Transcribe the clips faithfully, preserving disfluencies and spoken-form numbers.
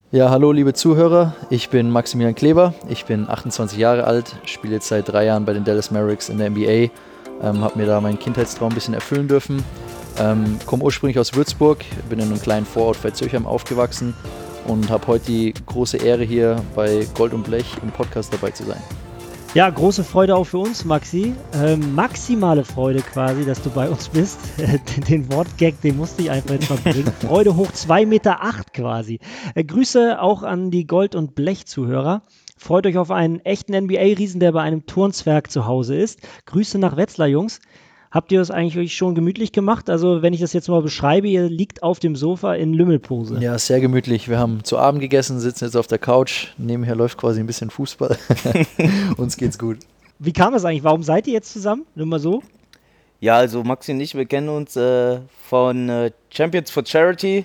Ja, hallo liebe Zuhörer, ich bin Maximilian Kleber, ich bin achtundzwanzig Jahre alt, spiele jetzt seit drei Jahren bei den Dallas Mavericks in der N B A, ähm, habe mir da meinen Kindheitstraum ein bisschen erfüllen dürfen, ähm, komme ursprünglich aus Würzburg, bin in einem kleinen Vorort bei Zürchheim aufgewachsen und habe heute die große Ehre hier bei Gold und Blech im Podcast dabei zu sein. Ja, große Freude auch für uns, Maxi. Ähm, maximale Freude quasi, dass du bei uns bist. Den Wortgag, den musste ich einfach jetzt mal bringen. Freude hoch zwei Meter acht quasi. Äh, Grüße auch an die Gold- und Blech-Zuhörer. Freut euch auf einen echten N B A-Riesen, der bei einem Turnswerk zu Hause ist. Grüße nach Wetzlar, Jungs. Habt ihr es eigentlich schon gemütlich gemacht? Also wenn ich das jetzt mal beschreibe, ihr liegt auf dem Sofa in Lümmelpose. Ja, sehr gemütlich. Wir haben zu Abend gegessen, sitzen jetzt auf der Couch. Nebenher läuft quasi ein bisschen Fußball. Uns geht's gut. Wie kam es eigentlich? Warum seid ihr jetzt zusammen? Nur mal so. Ja, also Maxi und ich, wir kennen uns äh, von äh, Champions for Charity,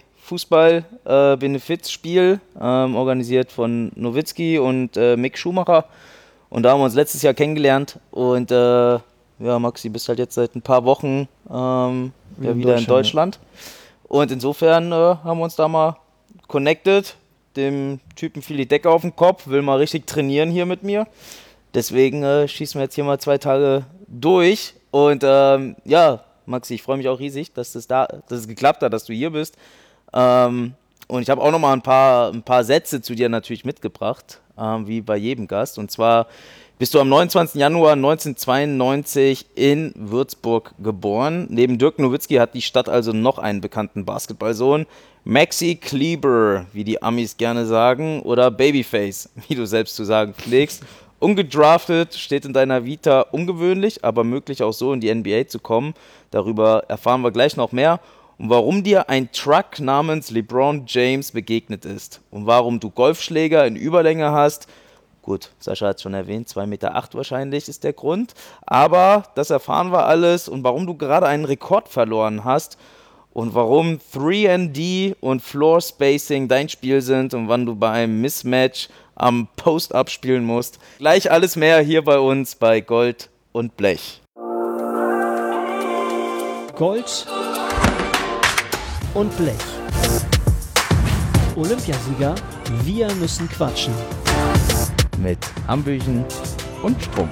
Fußball-Benefizspiel, äh, ähm, organisiert von Nowitzki und äh, Mick Schumacher. Und da haben wir uns letztes Jahr kennengelernt. Und äh, ja, Maxi, bist halt jetzt seit ein paar Wochen ähm, ja, in wieder Deutschland, in Deutschland. Ja. Und insofern äh, haben wir uns da mal connected. Dem Typen fiel die Decke auf den Kopf, will mal richtig trainieren hier mit mir. Deswegen äh, schießen wir jetzt hier mal zwei Tage durch. Und ähm, ja, Maxi, ich freue mich auch riesig, dass es, da, dass es geklappt hat, dass du hier bist. Ähm, und ich habe auch nochmal ein paar, ein paar Sätze zu dir natürlich mitgebracht, ähm, wie bei jedem Gast. Und zwar bist du am neunundzwanzigsten Januar neunzehnhundertzweiundneunzig in Würzburg geboren. Neben Dirk Nowitzki hat die Stadt also noch einen bekannten Basketballsohn. Maxi Kleber, wie die Amis gerne sagen, oder Babyface, wie du selbst zu sagen pflegst. Ungedraftet, steht in deiner Vita, ungewöhnlich, aber möglich auch so in die N B A zu kommen. Darüber erfahren wir gleich noch mehr. Und warum dir ein Truck namens LeBron James begegnet ist. Und warum du Golfschläger in Überlänge hast. Gut, Sascha hat es schon erwähnt, zwei Meter acht wahrscheinlich ist der Grund. Aber das erfahren wir alles. Und warum du gerade einen Rekord verloren hast. Und warum drei and D und Floor Spacing dein Spiel sind. Und wann du bei einem Mismatch am Post-Up spielen musst. Gleich alles mehr hier bei uns bei Gold und Blech. Gold und Blech. Olympiasieger, wir müssen quatschen. Mit Hambüchen und Sprung.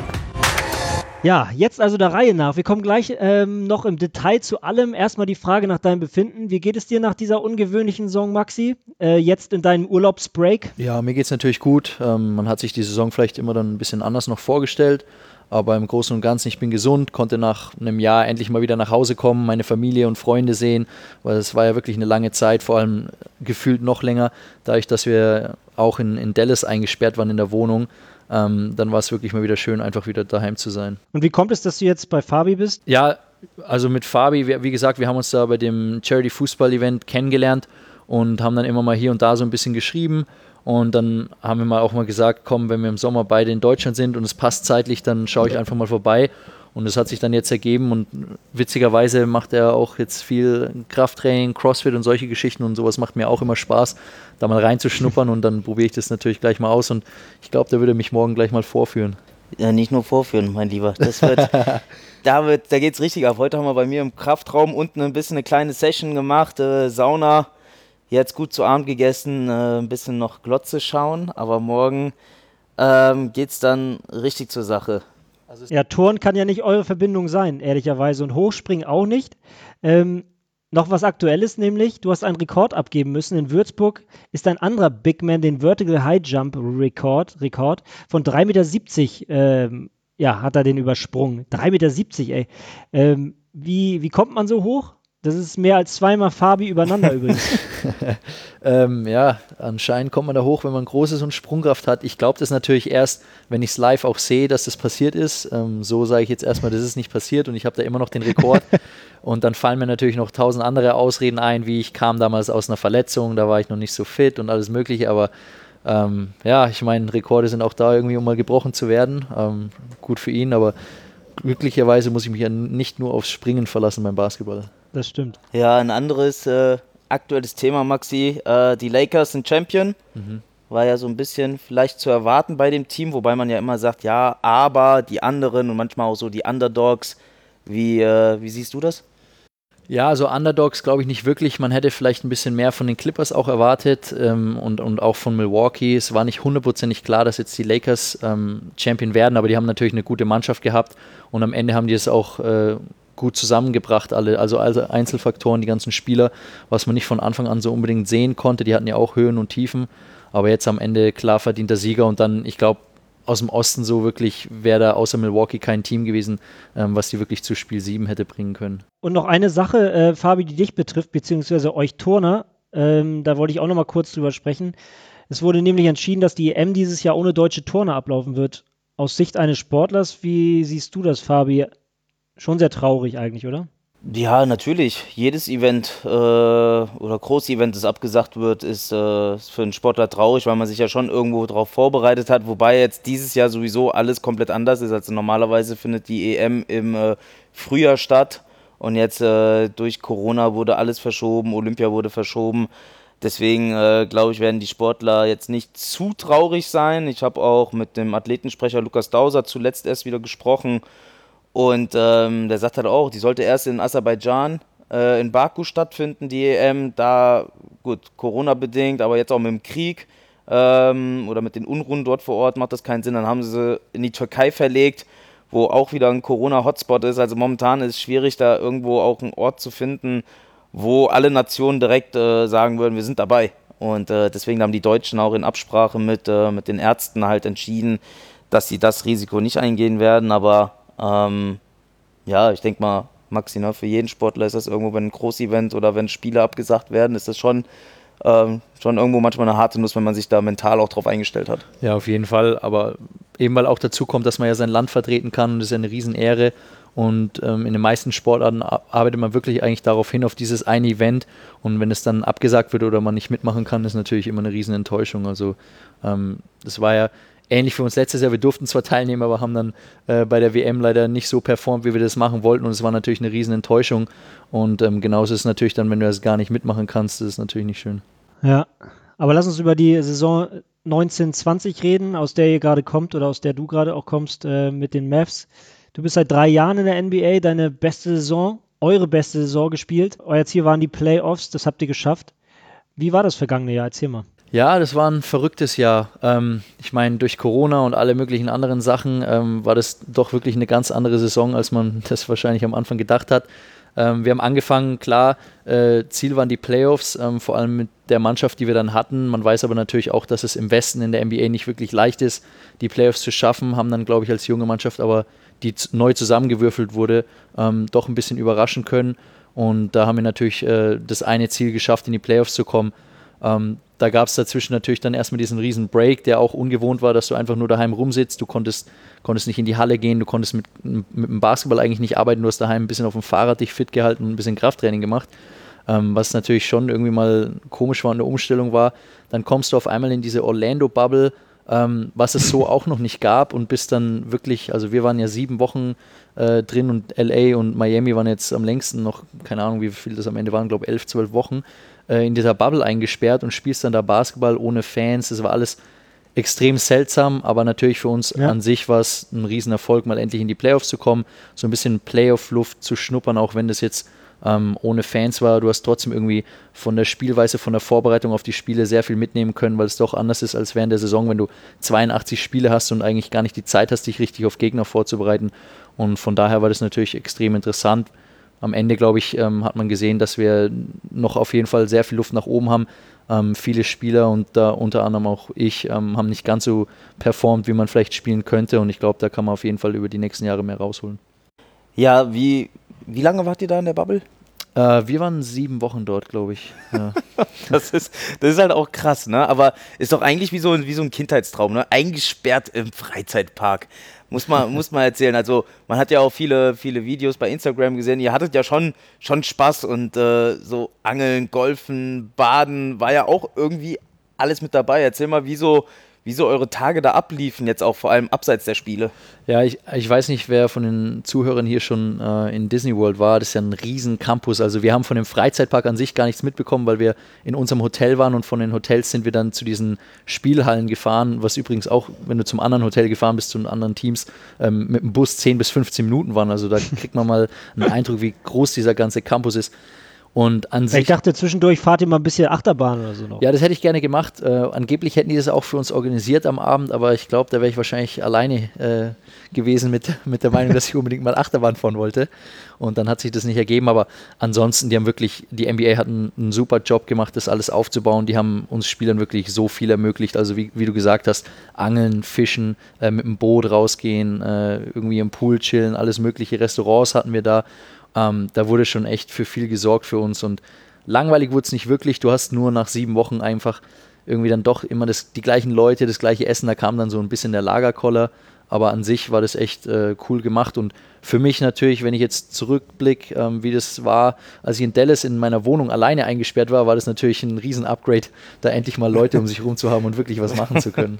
Ja, jetzt also der Reihe nach. Wir kommen gleich ähm, noch im Detail zu allem. Erstmal die Frage nach deinem Befinden. Wie geht es dir nach dieser ungewöhnlichen Saison, Maxi? Äh, jetzt in deinem Urlaubsbreak? Ja, mir geht's natürlich gut. Ähm, man hat sich die Saison vielleicht immer dann ein bisschen anders noch vorgestellt. Aber im Großen und Ganzen, ich bin gesund, konnte nach einem Jahr endlich mal wieder nach Hause kommen, meine Familie und Freunde sehen, weil es war ja wirklich eine lange Zeit, vor allem gefühlt noch länger, dadurch, dass wir auch in, in Dallas eingesperrt waren in der Wohnung. Ähm, dann war es wirklich mal wieder schön, einfach wieder daheim zu sein. Und wie kommt es, dass du jetzt bei Fabi bist? Ja, also mit Fabi, wie, wie gesagt, wir haben uns da bei dem Charity-Fußball-Event kennengelernt und haben dann immer mal hier und da so ein bisschen geschrieben. Und dann haben wir mal auch mal gesagt, komm, wenn wir im Sommer beide in Deutschland sind und es passt zeitlich, dann schaue ich einfach mal vorbei. Und das hat sich dann jetzt ergeben und witzigerweise macht er auch jetzt viel Krafttraining, Crossfit und solche Geschichten und sowas macht mir auch immer Spaß, da mal reinzuschnuppern und dann probiere ich das natürlich gleich mal aus und ich glaube, der würde mich morgen gleich mal vorführen. Ja, nicht nur vorführen, mein Lieber. Das wird, da wird, da geht's richtig ab. Heute haben wir bei mir im Kraftraum unten ein bisschen eine kleine Session gemacht, äh, Sauna. Jetzt gut zu Abend gegessen, äh, ein bisschen noch Glotze schauen, aber morgen ähm, geht's dann richtig zur Sache. Ja, Turnen kann ja nicht eure Verbindung sein, ehrlicherweise, und Hochspringen auch nicht. Ähm, noch was Aktuelles nämlich, du hast einen Rekord abgeben müssen. In Würzburg ist ein anderer Big Man den Vertical High Jump Rekord, Rekord von drei Meter siebzig, ähm, ja, hat er den übersprungen. drei Meter siebzig, ey. Ähm, wie, wie kommt man so hoch? Das ist mehr als zweimal Fabi übereinander übrigens. ähm, ja, anscheinend kommt man da hoch, wenn man Großes und Sprungkraft hat. Ich glaube das natürlich erst, wenn ich es live auch sehe, dass das passiert ist. Ähm, so sage ich jetzt erstmal, das ist nicht passiert und ich habe da immer noch den Rekord. Und dann fallen mir natürlich noch tausend andere Ausreden ein, wie ich kam damals aus einer Verletzung, da war ich noch nicht so fit und alles mögliche. Aber ähm, ja, ich meine, Rekorde sind auch da irgendwie, um mal gebrochen zu werden. Ähm, gut für ihn, aber glücklicherweise muss ich mich ja nicht nur aufs Springen verlassen beim Basketball. Das stimmt. Ja, ein anderes äh, aktuelles Thema, Maxi. Äh, die Lakers sind Champion. Mhm. War ja so ein bisschen vielleicht zu erwarten bei dem Team, wobei man ja immer sagt, ja, aber die anderen und manchmal auch so die Underdogs. Wie, äh, wie siehst du das? Ja, also Underdogs glaube ich nicht wirklich. Man hätte vielleicht ein bisschen mehr von den Clippers auch erwartet ähm, und, und auch von Milwaukee. Es war nicht hundertprozentig klar, dass jetzt die Lakers ähm, Champion werden, aber die haben natürlich eine gute Mannschaft gehabt und am Ende haben die es auch äh, gut zusammengebracht, alle, also, also Einzelfaktoren, die ganzen Spieler, was man nicht von Anfang an so unbedingt sehen konnte. Die hatten ja auch Höhen und Tiefen, aber jetzt am Ende klar verdienter Sieger und dann, ich glaube, aus dem Osten so wirklich wäre da außer Milwaukee kein Team gewesen, ähm, was die wirklich zu Spiel sieben hätte bringen können. Und noch eine Sache, äh, Fabi, die dich betrifft, beziehungsweise euch Turner, ähm, da wollte ich auch noch mal kurz drüber sprechen. Es wurde nämlich entschieden, dass die E M dieses Jahr ohne deutsche Turner ablaufen wird. Aus Sicht eines Sportlers, wie siehst du das, Fabi? Schon sehr traurig eigentlich, oder? Ja, natürlich. Jedes Event äh, oder Groß-Event, das abgesagt wird, ist, äh, ist für einen Sportler traurig, weil man sich ja schon irgendwo darauf vorbereitet hat. Wobei jetzt dieses Jahr sowieso alles komplett anders ist. Also normalerweise findet die E M im äh, Frühjahr statt und jetzt äh, durch Corona wurde alles verschoben, Olympia wurde verschoben. Deswegen äh, glaube ich, werden die Sportler jetzt nicht zu traurig sein. Ich habe auch mit dem Athletensprecher Lukas Dauser zuletzt erst wieder gesprochen. Und ähm, der sagt halt auch, die sollte erst in Aserbaidschan, äh, in Baku stattfinden, die E M. Da, gut, Corona-bedingt, aber jetzt auch mit dem Krieg ähm, oder mit den Unruhen dort vor Ort macht das keinen Sinn. Dann haben sie sie in die Türkei verlegt, wo auch wieder ein Corona-Hotspot ist. Also momentan ist es schwierig, da irgendwo auch einen Ort zu finden, wo alle Nationen direkt äh, sagen würden, wir sind dabei. Und äh, deswegen haben die Deutschen auch in Absprache mit, äh, mit den Ärzten halt entschieden, dass sie das Risiko nicht eingehen werden, aber Ähm, ja, ich denke mal, Maxi, ne, für jeden Sportler ist das irgendwo, wenn ein Großevent oder wenn Spiele abgesagt werden, ist das schon, ähm, schon irgendwo manchmal eine harte Nuss, wenn man sich da mental auch drauf eingestellt hat. Ja, auf jeden Fall, aber eben weil auch dazu kommt, dass man ja sein Land vertreten kann und das ist ja eine Riesenehre und ähm, in den meisten Sportarten arbeitet man wirklich eigentlich darauf hin, auf dieses eine Event und wenn es dann abgesagt wird oder man nicht mitmachen kann, ist natürlich immer eine Riesenenttäuschung. Also ähm, das war ja ähnlich für uns letztes Jahr, wir durften zwar teilnehmen, aber haben dann äh, bei der W M leider nicht so performt, wie wir das machen wollten und es war natürlich eine riesen Enttäuschung und ähm, genauso ist es natürlich dann, wenn du das gar nicht mitmachen kannst, das ist natürlich nicht schön. Ja, aber lass uns über die Saison neunzehn zwanzig reden, aus der ihr gerade kommt oder aus der du gerade auch kommst äh, mit den Mavs. Du bist seit drei Jahren in der N B A, deine beste Saison, eure beste Saison gespielt. Euer Ziel waren die Playoffs, das habt ihr geschafft. Wie war das vergangene Jahr? Erzähl mal. Ja, das war ein verrücktes Jahr. Ähm, ich meine, durch Corona und alle möglichen anderen Sachen ähm, war das doch wirklich eine ganz andere Saison, als man das wahrscheinlich am Anfang gedacht hat. Ähm, wir haben angefangen, klar, äh, Ziel waren die Playoffs, ähm, vor allem mit der Mannschaft, die wir dann hatten. Man weiß aber natürlich auch, dass es im Westen in der N B A nicht wirklich leicht ist, die Playoffs zu schaffen. Haben dann, glaube ich, als junge Mannschaft, aber die z- neu zusammengewürfelt wurde, ähm, doch ein bisschen überraschen können. Und da haben wir natürlich äh, das eine Ziel geschafft, in die Playoffs zu kommen. Ähm, da gab es dazwischen natürlich dann erstmal diesen riesen Break, der auch ungewohnt war, dass du einfach nur daheim rumsitzt. Du konntest, konntest nicht in die Halle gehen, du konntest mit, mit dem Basketball eigentlich nicht arbeiten. Du hast daheim ein bisschen auf dem Fahrrad dich fit gehalten und ein bisschen Krafttraining gemacht, ähm, was natürlich schon irgendwie mal komisch war und eine Umstellung war. Dann kommst du auf einmal in diese Orlando-Bubble, ähm, was es so auch noch nicht gab und bist dann wirklich, also wir waren ja sieben Wochen äh, drin und L A und Miami waren jetzt am längsten noch, keine Ahnung, wie viel das am Ende waren, glaube elf, zwölf Wochen in dieser Bubble eingesperrt und spielst dann da Basketball ohne Fans. Das war alles extrem seltsam, aber natürlich für uns ja. an sich war es ein Riesenerfolg, mal endlich in die Playoffs zu kommen, so ein bisschen Playoff-Luft zu schnuppern, auch wenn das jetzt ähm, ohne Fans war. Du hast trotzdem irgendwie von der Spielweise, von der Vorbereitung auf die Spiele sehr viel mitnehmen können, weil es doch anders ist als während der Saison, wenn du zweiundachtzig Spiele hast und eigentlich gar nicht die Zeit hast, dich richtig auf Gegner vorzubereiten. Und von daher war das natürlich extrem interessant. Am Ende, glaube ich, ähm, hat man gesehen, dass wir noch auf jeden Fall sehr viel Luft nach oben haben. Ähm, viele Spieler und da unter anderem auch ich ähm, haben nicht ganz so performt, wie man vielleicht spielen könnte. Und ich glaube, da kann man auf jeden Fall über die nächsten Jahre mehr rausholen. Ja, wie, wie lange wart ihr da in der Bubble? Äh, wir waren sieben Wochen dort, glaube ich. Ja. das, ist, das ist halt auch krass, ne? Aber ist doch eigentlich wie so, wie so ein Kindheitstraum, ne? Eingesperrt im Freizeitpark. Muss man, muss man erzählen. Also man hat ja auch viele, viele Videos bei Instagram gesehen. Ihr hattet ja schon, schon Spaß und äh, so Angeln, Golfen, Baden war ja auch irgendwie alles mit dabei. Erzähl mal, wie so, wie so eure Tage da abliefen, jetzt auch vor allem abseits der Spiele. Ja, ich, ich weiß nicht, wer von den Zuhörern hier schon äh, in Disney World war. Das ist ja ein riesen Campus. Also wir haben von dem Freizeitpark an sich gar nichts mitbekommen, weil wir in unserem Hotel waren und von den Hotels sind wir dann zu diesen Spielhallen gefahren, was übrigens auch, wenn du zum anderen Hotel gefahren bist, zu den anderen Teams, ähm, mit dem Bus zehn bis fünfzehn Minuten waren. Also da kriegt man mal einen Eindruck, wie groß dieser ganze Campus ist. Und an sich, ich dachte, zwischendurch fahrt ihr mal ein bisschen Achterbahn oder so noch. Ja, das hätte ich gerne gemacht. Äh, angeblich hätten die das auch für uns organisiert am Abend, aber ich glaube, da wäre ich wahrscheinlich alleine äh, gewesen mit, mit der Meinung, dass ich unbedingt mal Achterbahn fahren wollte. Und dann hat sich das nicht ergeben. Aber ansonsten, die haben wirklich, die N B A hat einen, einen super Job gemacht, das alles aufzubauen. Die haben uns Spielern wirklich so viel ermöglicht. Also wie, wie du gesagt hast, Angeln, Fischen, äh, mit dem Boot rausgehen, äh, irgendwie im Pool chillen, alles mögliche. Restaurants hatten wir da. Ähm, da wurde schon echt für viel gesorgt für uns und langweilig wurde es nicht wirklich. Du hast nur nach sieben Wochen einfach irgendwie dann doch immer das, die gleichen Leute, das gleiche Essen. Da kam dann so ein bisschen der Lagerkoller, aber an sich war das echt äh, cool gemacht und für mich natürlich, wenn ich jetzt zurückblicke, ähm, wie das war, als ich in Dallas in meiner Wohnung alleine eingesperrt war, war das natürlich ein riesen Upgrade, da endlich mal Leute um sich rum zu haben und wirklich was machen zu können.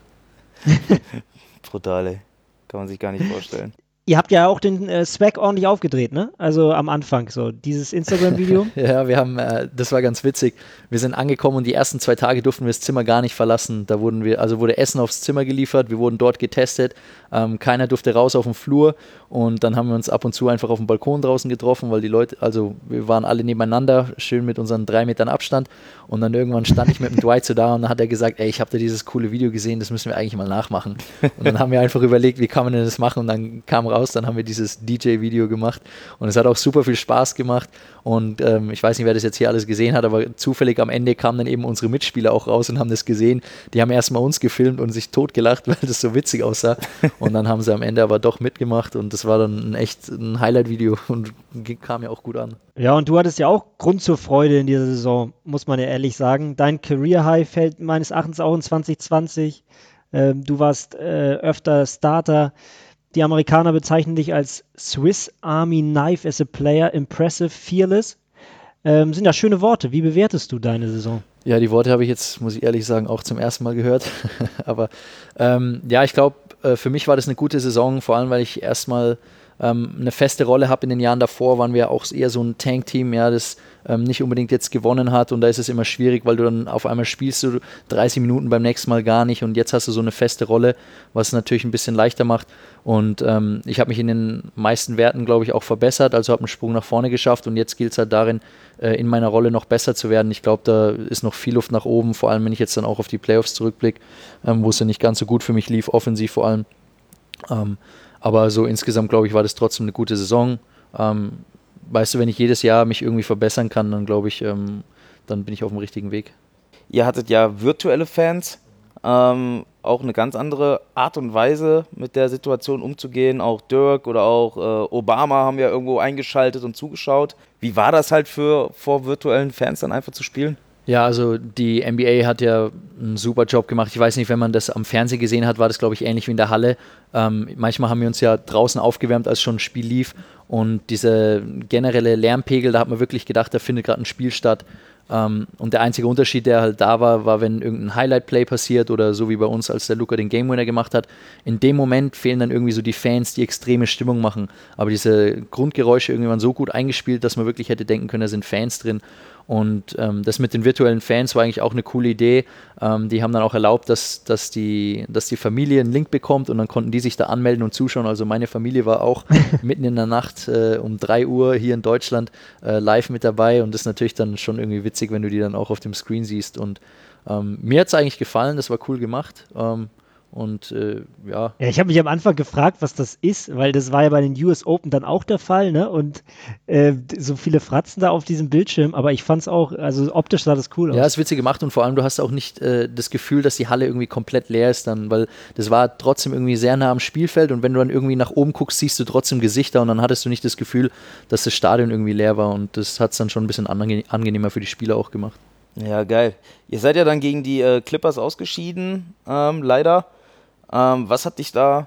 Brutal, ey. Kann man sich gar nicht vorstellen. Ihr habt ja auch den äh, Swag ordentlich aufgedreht, ne? Also am Anfang so, dieses Instagram-Video. Ja, wir haben, äh, das war ganz witzig. Wir sind angekommen und die ersten zwei Tage durften wir das Zimmer gar nicht verlassen. Da wurden wir, also wurde Essen aufs Zimmer geliefert, wir wurden dort getestet. Ähm, keiner durfte raus auf den Flur und dann haben wir uns ab und zu einfach auf dem Balkon draußen getroffen, weil die Leute, also wir waren alle nebeneinander, schön mit unseren drei Metern Abstand und dann irgendwann stand ich mit dem Dwight so da und dann hat er gesagt, ey, ich habe da dieses coole Video gesehen, das müssen wir eigentlich mal nachmachen. Und dann haben wir einfach überlegt, wie kann man denn das machen und dann kam raus, dann haben wir dieses D J-Video gemacht und es hat auch super viel Spaß gemacht und ähm, ich weiß nicht, wer das jetzt hier alles gesehen hat, aber zufällig am Ende kamen dann eben unsere Mitspieler auch raus und haben das gesehen. Die haben erstmal uns gefilmt und sich totgelacht, weil das so witzig aussah und dann haben sie am Ende aber doch mitgemacht und das war dann ein echt ein Highlight-Video und kam ja auch gut an. Ja, und du hattest ja auch Grund zur Freude in dieser Saison, muss man ja ehrlich sagen. Dein Career-High fällt meines Erachtens auch in zwanzig zwanzig. Ähm, du warst äh, öfter Starter. Die Amerikaner bezeichnen dich als Swiss Army Knife as a Player, impressive, fearless. Ähm, sind ja schöne Worte. Wie bewertest du deine Saison? Ja, die Worte habe ich jetzt, muss ich ehrlich sagen, auch zum ersten Mal gehört. Aber ähm, ja, ich glaube, äh, für mich war das eine gute Saison, vor allem, weil ich erstmal ähm, eine feste Rolle habe. In den Jahren davor waren wir auch eher so ein Tank-Team, ja, das ähm, nicht unbedingt jetzt gewonnen hat und da ist es immer schwierig, weil du dann auf einmal spielst du dreißig Minuten beim nächsten Mal gar nicht und jetzt hast du so eine feste Rolle, was es natürlich ein bisschen leichter macht und ähm, ich habe mich in den meisten Werten, glaube ich, auch verbessert, also habe einen Sprung nach vorne geschafft und jetzt gilt es halt darin, äh, in meiner Rolle noch besser zu werden. Ich glaube, da ist noch viel Luft nach oben, vor allem wenn ich jetzt dann auch auf die Playoffs zurückblicke, ähm, wo es ja nicht ganz so gut für mich lief, offensiv vor allem. Ähm, aber so insgesamt, glaube ich, war das trotzdem eine gute Saison. Ähm, weißt du, wenn ich jedes Jahr mich irgendwie verbessern kann, dann glaube ich, ähm, dann bin ich auf dem richtigen Weg. Ihr hattet ja virtuelle Fans, ähm, auch eine ganz andere Art und Weise, mit der Situation umzugehen. Auch Dirk oder auch äh, Obama haben ja irgendwo eingeschaltet und zugeschaut. Wie war das halt für vor virtuellen Fans dann einfach zu spielen? Ja, also die N B A hat ja einen super Job gemacht. Ich weiß nicht, wenn man das am Fernsehen gesehen hat, war das, glaube ich, ähnlich wie in der Halle. Ähm, manchmal haben wir uns ja draußen aufgewärmt, als schon ein Spiel lief. Und dieser generelle Lärmpegel, da hat man wirklich gedacht, da findet gerade ein Spiel statt. Ähm, und der einzige Unterschied, der halt da war, war, wenn irgendein Highlight-Play passiert oder so wie bei uns, als der Luka den Game-Winner gemacht hat. In dem Moment fehlen dann irgendwie so die Fans, die extreme Stimmung machen. Aber diese Grundgeräusche irgendwie waren so gut eingespielt, dass man wirklich hätte denken können, da sind Fans drin. Und ähm, das mit den virtuellen Fans war eigentlich auch eine coole Idee. Ähm, die haben dann auch erlaubt, dass, dass, die, dass die Familie einen Link bekommt und dann konnten die sich da anmelden und zuschauen. Also meine Familie war auch mitten in der Nacht äh, um drei Uhr hier in Deutschland äh, live mit dabei und das ist natürlich dann schon irgendwie witzig, wenn du die dann auch auf dem Screen siehst. Und ähm, mir hat es eigentlich gefallen, das war cool gemacht. Ähm, Und äh, ja. Ja, ich habe mich am Anfang gefragt, was das ist, weil das war ja bei den U S Open dann auch der Fall, ne? Und äh, so viele Fratzen da auf diesem Bildschirm, aber ich fand es auch, also optisch sah das cool aus. Ja, ist witzig gemacht und vor allem du hast auch nicht äh, das Gefühl, dass die Halle irgendwie komplett leer ist dann, weil das war trotzdem irgendwie sehr nah am Spielfeld und wenn du dann irgendwie nach oben guckst, siehst du trotzdem Gesichter und dann hattest du nicht das Gefühl, dass das Stadion irgendwie leer war und das hat es dann schon ein bisschen ange- angenehmer für die Spieler auch gemacht. Ja, geil. Ihr seid ja dann gegen die äh, Clippers ausgeschieden, ähm, leider. Ähm, was hat dich da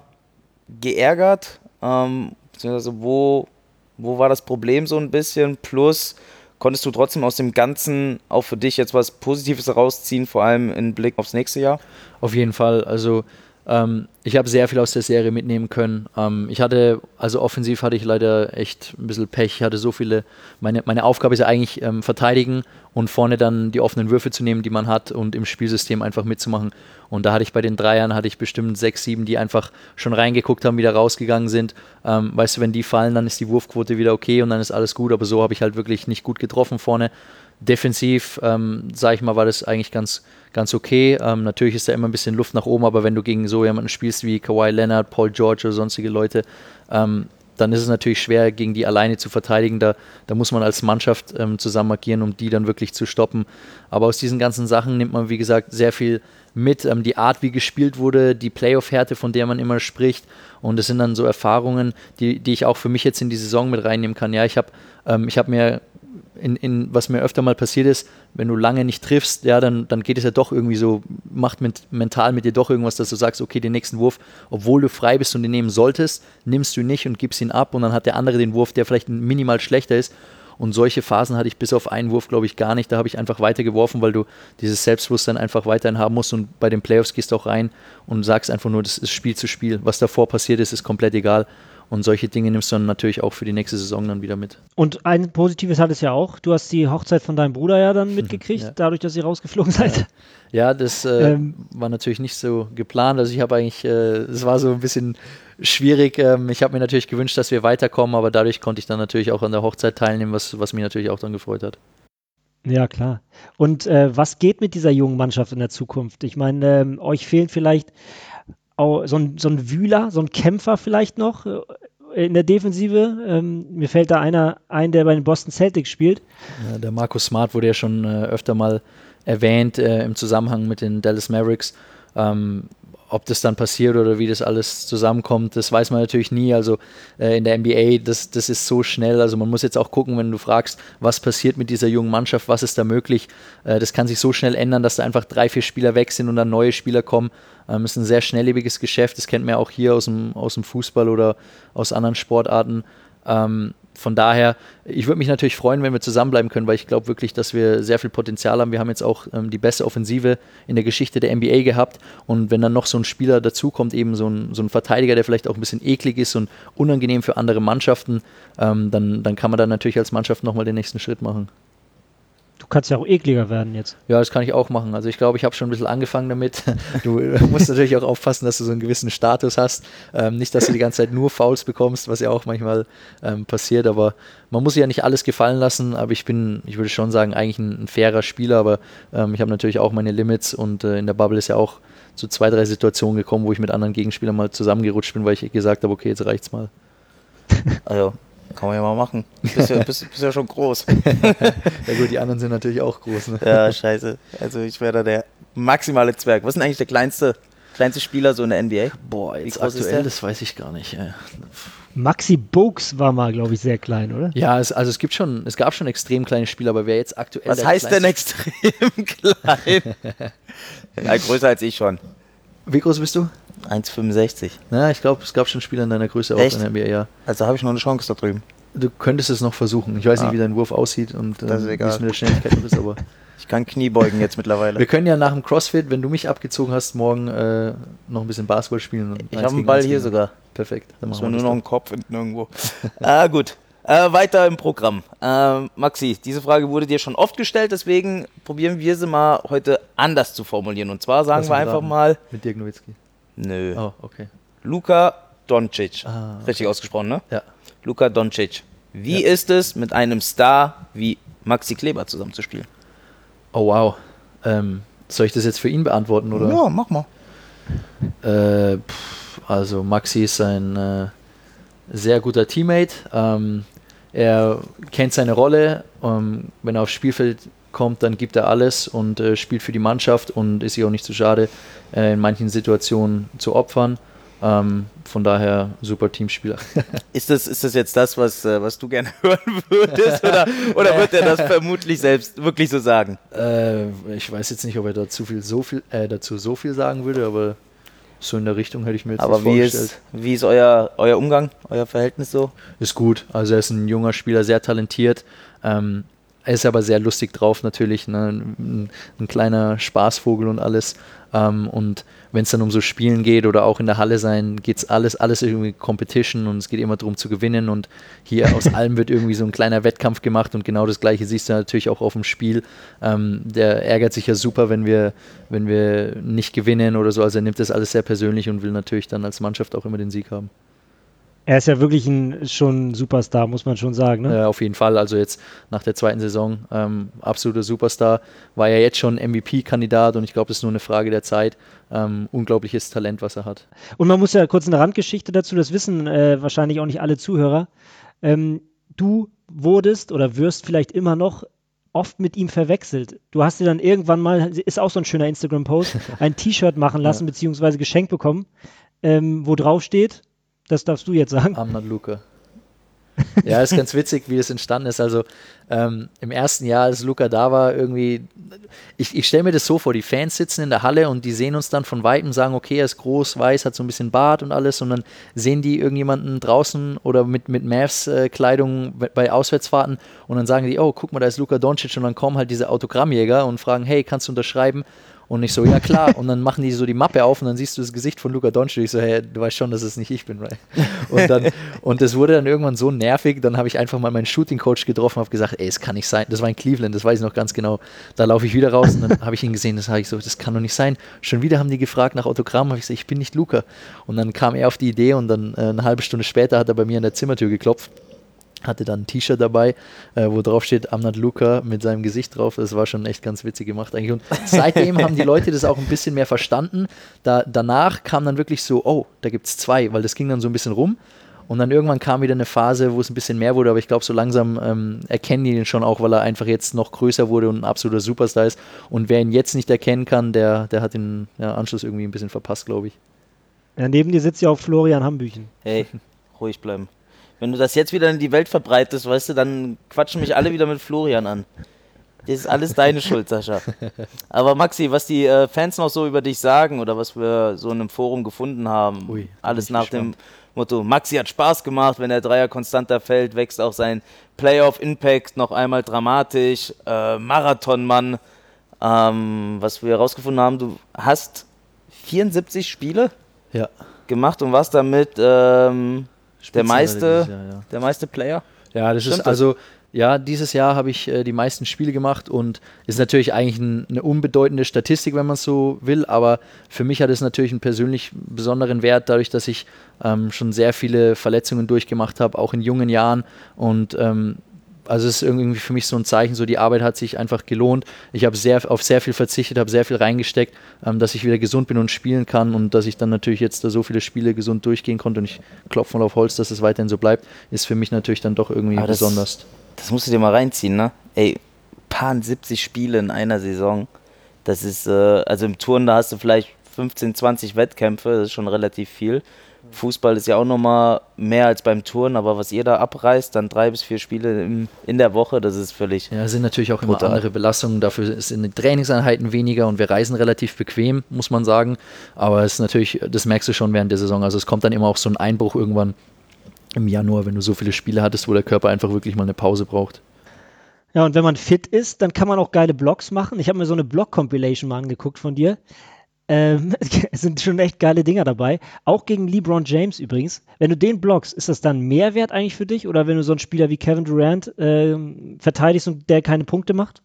geärgert? Ähm, beziehungsweise wo, wo war das Problem so ein bisschen? Plus konntest du trotzdem aus dem Ganzen auch für dich jetzt was Positives herausziehen, vor allem im Blick aufs nächste Jahr? Auf jeden Fall. Also ähm, ich habe sehr viel aus der Serie mitnehmen können. Ähm, ich hatte, also offensiv hatte ich leider echt ein bisschen Pech. Ich hatte so viele, meine, meine Aufgabe ist ja eigentlich ähm, verteidigen und vorne dann die offenen Würfe zu nehmen, die man hat und im Spielsystem einfach mitzumachen. Und da hatte ich bei den Dreiern, hatte ich bestimmt sechs, sieben, die einfach schon reingeguckt haben, wieder rausgegangen sind. Ähm, weißt du, wenn die fallen, dann ist die Wurfquote wieder okay und dann ist alles gut. Aber so habe ich halt wirklich nicht gut getroffen vorne. Defensiv, ähm, sage ich mal, war das eigentlich ganz, ganz okay. Ähm, natürlich ist da immer ein bisschen Luft nach oben, aber wenn du gegen so jemanden spielst wie Kawhi Leonard, Paul George oder sonstige Leute, ähm, dann ist es natürlich schwer, gegen die alleine zu verteidigen. Da, da muss man als Mannschaft ähm, zusammen agieren, um die dann wirklich zu stoppen. Aber aus diesen ganzen Sachen nimmt man, wie gesagt, sehr viel mit. Ähm, die Art, wie gespielt wurde, die Playoff-Härte, von der man immer spricht. Und das sind dann so Erfahrungen, die, die ich auch für mich jetzt in die Saison mit reinnehmen kann. Ja, ich habe ähm, ich hab mir In, in, was mir öfter mal passiert ist, wenn du lange nicht triffst, ja, dann, dann geht es ja doch irgendwie so, macht mit, mental mit dir doch irgendwas, dass du sagst, okay, den nächsten Wurf, obwohl du frei bist und den nehmen solltest, nimmst du ihn nicht und gibst ihn ab und dann hat der andere den Wurf, der vielleicht minimal schlechter ist. Und solche Phasen hatte ich bis auf einen Wurf, glaube ich, gar nicht. Da habe ich einfach weiter geworfen, weil du dieses Selbstbewusstsein einfach weiterhin haben musst und bei den Playoffs gehst du auch rein und sagst einfach nur, das ist Spiel zu Spiel. Was davor passiert ist, ist komplett egal. Und solche Dinge nimmst du dann natürlich auch für die nächste Saison dann wieder mit. Und ein Positives hat es ja auch. Du hast die Hochzeit von deinem Bruder ja dann mitgekriegt, ja. dadurch, dass ihr rausgeflogen seid. Ja, ja das äh, ähm, war natürlich nicht so geplant. Also ich habe eigentlich, es äh, war so ein bisschen schwierig. Ähm, ich habe mir natürlich gewünscht, dass wir weiterkommen, aber dadurch konnte ich dann natürlich auch an der Hochzeit teilnehmen, was, was mich natürlich auch dann gefreut hat. Ja, klar. Und äh, was geht mit dieser jungen Mannschaft in der Zukunft? Ich meine, ähm, euch fehlt vielleicht auch so ein, so ein Wühler, so ein Kämpfer vielleicht noch in der Defensive. Ähm, mir fällt da einer ein, der bei den Boston Celtics spielt. Ja, der Marcus Smart wurde ja schon äh, öfter mal erwähnt äh, im Zusammenhang mit den Dallas Mavericks. Ähm, ob das dann passiert oder wie das alles zusammenkommt, das weiß man natürlich nie. Also äh, in der N B A, das, das ist so schnell. Also man muss jetzt auch gucken, wenn du fragst, was passiert mit dieser jungen Mannschaft, was ist da möglich. Äh, das kann sich so schnell ändern, dass da einfach drei, vier Spieler weg sind und dann neue Spieler kommen. Ähm, ist ein sehr schnelllebiges Geschäft. Das kennt man ja auch hier aus dem, aus dem Fußball oder aus anderen Sportarten. Ähm, Von daher, ich würde mich natürlich freuen, wenn wir zusammenbleiben können, weil ich glaube wirklich, dass wir sehr viel Potenzial haben. Wir haben jetzt auch ähm, die beste Offensive in der Geschichte der N B A gehabt und wenn dann noch so ein Spieler dazukommt, eben so ein, so ein Verteidiger, der vielleicht auch ein bisschen eklig ist und unangenehm für andere Mannschaften, ähm, dann, dann kann man dann natürlich als Mannschaft nochmal den nächsten Schritt machen. Du kannst ja auch ekliger werden jetzt. Ja, das kann ich auch machen. Also ich glaube, ich habe schon ein bisschen angefangen damit. Du musst natürlich auch aufpassen, dass du so einen gewissen Status hast. Ähm, nicht, dass du die ganze Zeit nur Fouls bekommst, was ja auch manchmal ähm, passiert. Aber man muss sich ja nicht alles gefallen lassen. Aber ich bin, ich würde schon sagen, eigentlich ein, ein fairer Spieler. Aber ähm, ich habe natürlich auch meine Limits. Und äh, in der Bubble ist ja auch zu zwei, drei Situationen gekommen, wo ich mit anderen Gegenspielern mal zusammengerutscht bin, weil ich gesagt habe, okay, jetzt reicht's mal. Also kann man ja mal machen. Bist ja, bist, bist ja schon groß. Ja gut, die anderen sind natürlich auch groß. Ne? Ja, scheiße. Also ich wäre da der maximale Zwerg. Was ist denn eigentlich der kleinste, kleinste Spieler so in der N B A? Boah, jetzt aktuell, das weiß ich gar nicht. Ja. Maxi Bogues war mal, glaube ich, sehr klein, oder? Ja, es, also es gibt schon, es gab schon extrem kleine Spieler, aber wer jetzt aktuell... Was heißt denn extrem klein? Ja, größer als ich schon. Wie groß bist du? eins Komma fünfundsechzig. Na, ich glaube, es gab schon Spieler in deiner Größe auch Echt? in der N B A, ja. Also habe ich noch eine Chance da drüben. Du könntest es noch versuchen. Ich weiß ah. nicht, wie dein Wurf aussieht und ähm, wie egal. es mit der Schnelligkeit noch ist, aber... Ich kann Knie beugen jetzt mittlerweile. Wir können ja nach dem CrossFit, wenn du mich abgezogen hast, morgen äh, noch ein bisschen Basketball spielen. Und ich habe einen Ball hier sogar. Perfekt. Dann muss man nur noch einen Kopf finden irgendwo. Ah, gut. Äh, weiter im Programm. Äh, Maxi, diese Frage wurde dir schon oft gestellt, deswegen probieren wir sie mal heute anders zu formulieren. Und zwar sagen Lass wir einfach raten. mal... Mit Dirk Nowitzki. Nö. Oh, okay. Luka Doncic. Ah, okay. Richtig ausgesprochen, ne? Ja. Luka Doncic. Wie ja. ist es, mit einem Star wie Maxi Kleber zusammenzuspielen? Oh, wow. Ähm, soll ich das jetzt für ihn beantworten, oder? Ja, mach mal. Äh, pff, also Maxi ist ein äh, sehr guter Teammate. Ähm, er kennt seine Rolle. Ähm, wenn er aufs Spielfeld kommt, dann gibt er alles und äh, spielt für die Mannschaft und ist sich auch nicht zu schade, äh, in manchen Situationen zu opfern. Ähm, von daher super Teamspieler. Ist das, ist das jetzt das, was, äh, was du gerne hören würdest? Oder, oder wird er das vermutlich selbst wirklich so sagen? Äh, ich weiß jetzt nicht, ob er dazu, viel, so viel, äh, dazu so viel sagen würde, aber so in der Richtung hätte ich mir jetzt aber nicht wie vorgestellt. Ist, wie ist euer, euer Umgang, euer Verhältnis so? Ist gut. Also er ist ein junger Spieler, sehr talentiert. Ähm, er ist aber sehr lustig drauf natürlich, ne? ein, ein kleiner Spaßvogel und alles. Ähm, und wenn es dann um so Spielen geht oder auch in der Halle sein, geht es alles, alles irgendwie Competition und es geht immer darum zu gewinnen und hier aus allem wird irgendwie so ein kleiner Wettkampf gemacht und genau das Gleiche siehst du natürlich auch auf dem Spiel. Ähm, der ärgert sich ja super, wenn wir, wenn wir nicht gewinnen oder so, also er nimmt das alles sehr persönlich und will natürlich dann als Mannschaft auch immer den Sieg haben. Er ist ja wirklich ein, schon ein Superstar, muss man schon sagen, ne? Äh, auf jeden Fall, also jetzt nach der zweiten Saison ähm, absoluter Superstar, war ja jetzt schon M V P-Kandidat und ich glaube, es ist nur eine Frage der Zeit. Ähm, unglaubliches Talent, was er hat. Und man muss ja kurz eine Randgeschichte dazu, das wissen äh, wahrscheinlich auch nicht alle Zuhörer. Ähm, du wurdest oder wirst vielleicht immer noch oft mit ihm verwechselt. Du hast dir dann irgendwann mal, ist auch so ein schöner Instagram-Post, ein T-Shirt machen lassen, ja. beziehungsweise geschenkt bekommen, ähm, wo drauf steht, das darfst du jetzt sagen. I'm not Luka. Ja, ist ganz witzig, wie das entstanden ist. Also ähm, im ersten Jahr, als Luka da war, irgendwie, ich, ich stelle mir das so vor, die Fans sitzen in der Halle und die sehen uns dann von Weitem und sagen, okay, er ist groß, weiß, hat so ein bisschen Bart und alles und dann sehen die irgendjemanden draußen oder mit, mit Mavs-Kleidung äh, bei Auswärtsfahrten und dann sagen die, oh, guck mal, da ist Luka Doncic und dann kommen halt diese Autogrammjäger und fragen, hey, kannst du unterschreiben? Und ich so, ja klar. Und dann machen die so die Mappe auf und dann siehst du das Gesicht von Luka Doncic. Ich so, hey, du weißt schon, dass es nicht ich bin, right? Und dann, und das wurde dann irgendwann so nervig, dann habe ich einfach mal meinen Shooting-Coach getroffen und habe gesagt, ey, es kann nicht sein. Das war in Cleveland, das weiß ich noch ganz genau. Da laufe ich wieder raus und dann habe ich ihn gesehen, das habe ich so, das kann doch nicht sein. Schon wieder haben die gefragt nach Autogramm, habe ich gesagt, ich bin nicht Luka. Und dann kam er auf die Idee und dann äh, eine halbe Stunde später hat er bei mir an der Zimmertür geklopft. Hatte dann ein T-Shirt dabei, äh, wo drauf steht I'm not Luka mit seinem Gesicht drauf. Das war schon echt ganz witzig gemacht eigentlich. Und seitdem haben die Leute das auch ein bisschen mehr verstanden. Da, danach kam dann wirklich so, oh, da gibt es zwei, weil das ging dann so ein bisschen rum. Und dann irgendwann kam wieder eine Phase, wo es ein bisschen mehr wurde, aber ich glaube, so langsam ähm, erkennen die ihn schon auch, weil er einfach jetzt noch größer wurde und ein absoluter Superstar ist. Und wer ihn jetzt nicht erkennen kann, der, der hat den ja, Anschluss irgendwie ein bisschen verpasst, glaube ich. Ja, neben dir sitzt ja auch Florian Hambüchen. Hey, ruhig bleiben. Wenn du das jetzt wieder in die Welt verbreitest, weißt du, dann quatschen mich alle wieder mit Florian an. Das ist alles deine Schuld, Sascha. Aber Maxi, was die äh, Fans noch so über dich sagen oder was wir so in einem Forum gefunden haben, Ui, alles nach gespannt. Dem Motto, Maxi hat Spaß gemacht, wenn der Dreier konstanter fällt, wächst auch sein Playoff-Impact noch einmal dramatisch, äh, Marathonmann. Ähm, was wir herausgefunden haben, du hast vierundsiebzig Spiele ja. gemacht und warst damit ähm, der meiste, Jahr, ja. der meiste Player? Ja, das Stimmt ist also, ja, dieses Jahr habe ich äh, die meisten Spiele gemacht und ist natürlich eigentlich ein, eine unbedeutende Statistik, wenn man es so will, aber für mich hat es natürlich einen persönlich besonderen Wert, dadurch, dass ich ähm, schon sehr viele Verletzungen durchgemacht habe, auch in jungen Jahren und ähm, also es ist irgendwie für mich so ein Zeichen, so die Arbeit hat sich einfach gelohnt. Ich habe sehr, auf sehr viel verzichtet, habe sehr viel reingesteckt, ähm, dass ich wieder gesund bin und spielen kann und dass ich dann natürlich jetzt da so viele Spiele gesund durchgehen konnte und ich klopfe mal auf Holz, dass es weiterhin so bleibt, ist für mich natürlich dann doch irgendwie das, besonders. Das musst du dir mal reinziehen, ne? Ey, paar siebzig Spiele in einer Saison, das ist, äh, also im Turnen, da hast du vielleicht fünfzehn, zwanzig Wettkämpfe, das ist schon relativ viel. Fußball ist ja auch nochmal mehr als beim Touren, aber was ihr da abreißt, dann drei bis vier Spiele in, in der Woche, das ist völlig Ja, sind natürlich auch brutal. Immer andere Belastungen, dafür sind die Trainingseinheiten weniger und wir reisen relativ bequem, muss man sagen, aber es ist natürlich, das merkst du schon während der Saison, also es kommt dann immer auch so ein Einbruch irgendwann im Januar, wenn du so viele Spiele hattest, wo der Körper einfach wirklich mal eine Pause braucht. Ja, und wenn man fit ist, dann kann man auch geile Blogs machen. Ich habe mir so eine Blog-Compilation mal angeguckt von dir. Ähm, es sind schon echt geile Dinger dabei. Auch gegen LeBron James übrigens. Wenn du den blockst, ist das dann Mehrwert eigentlich für dich? Oder wenn du so einen Spieler wie Kevin Durant äh, verteidigst und der keine Punkte macht?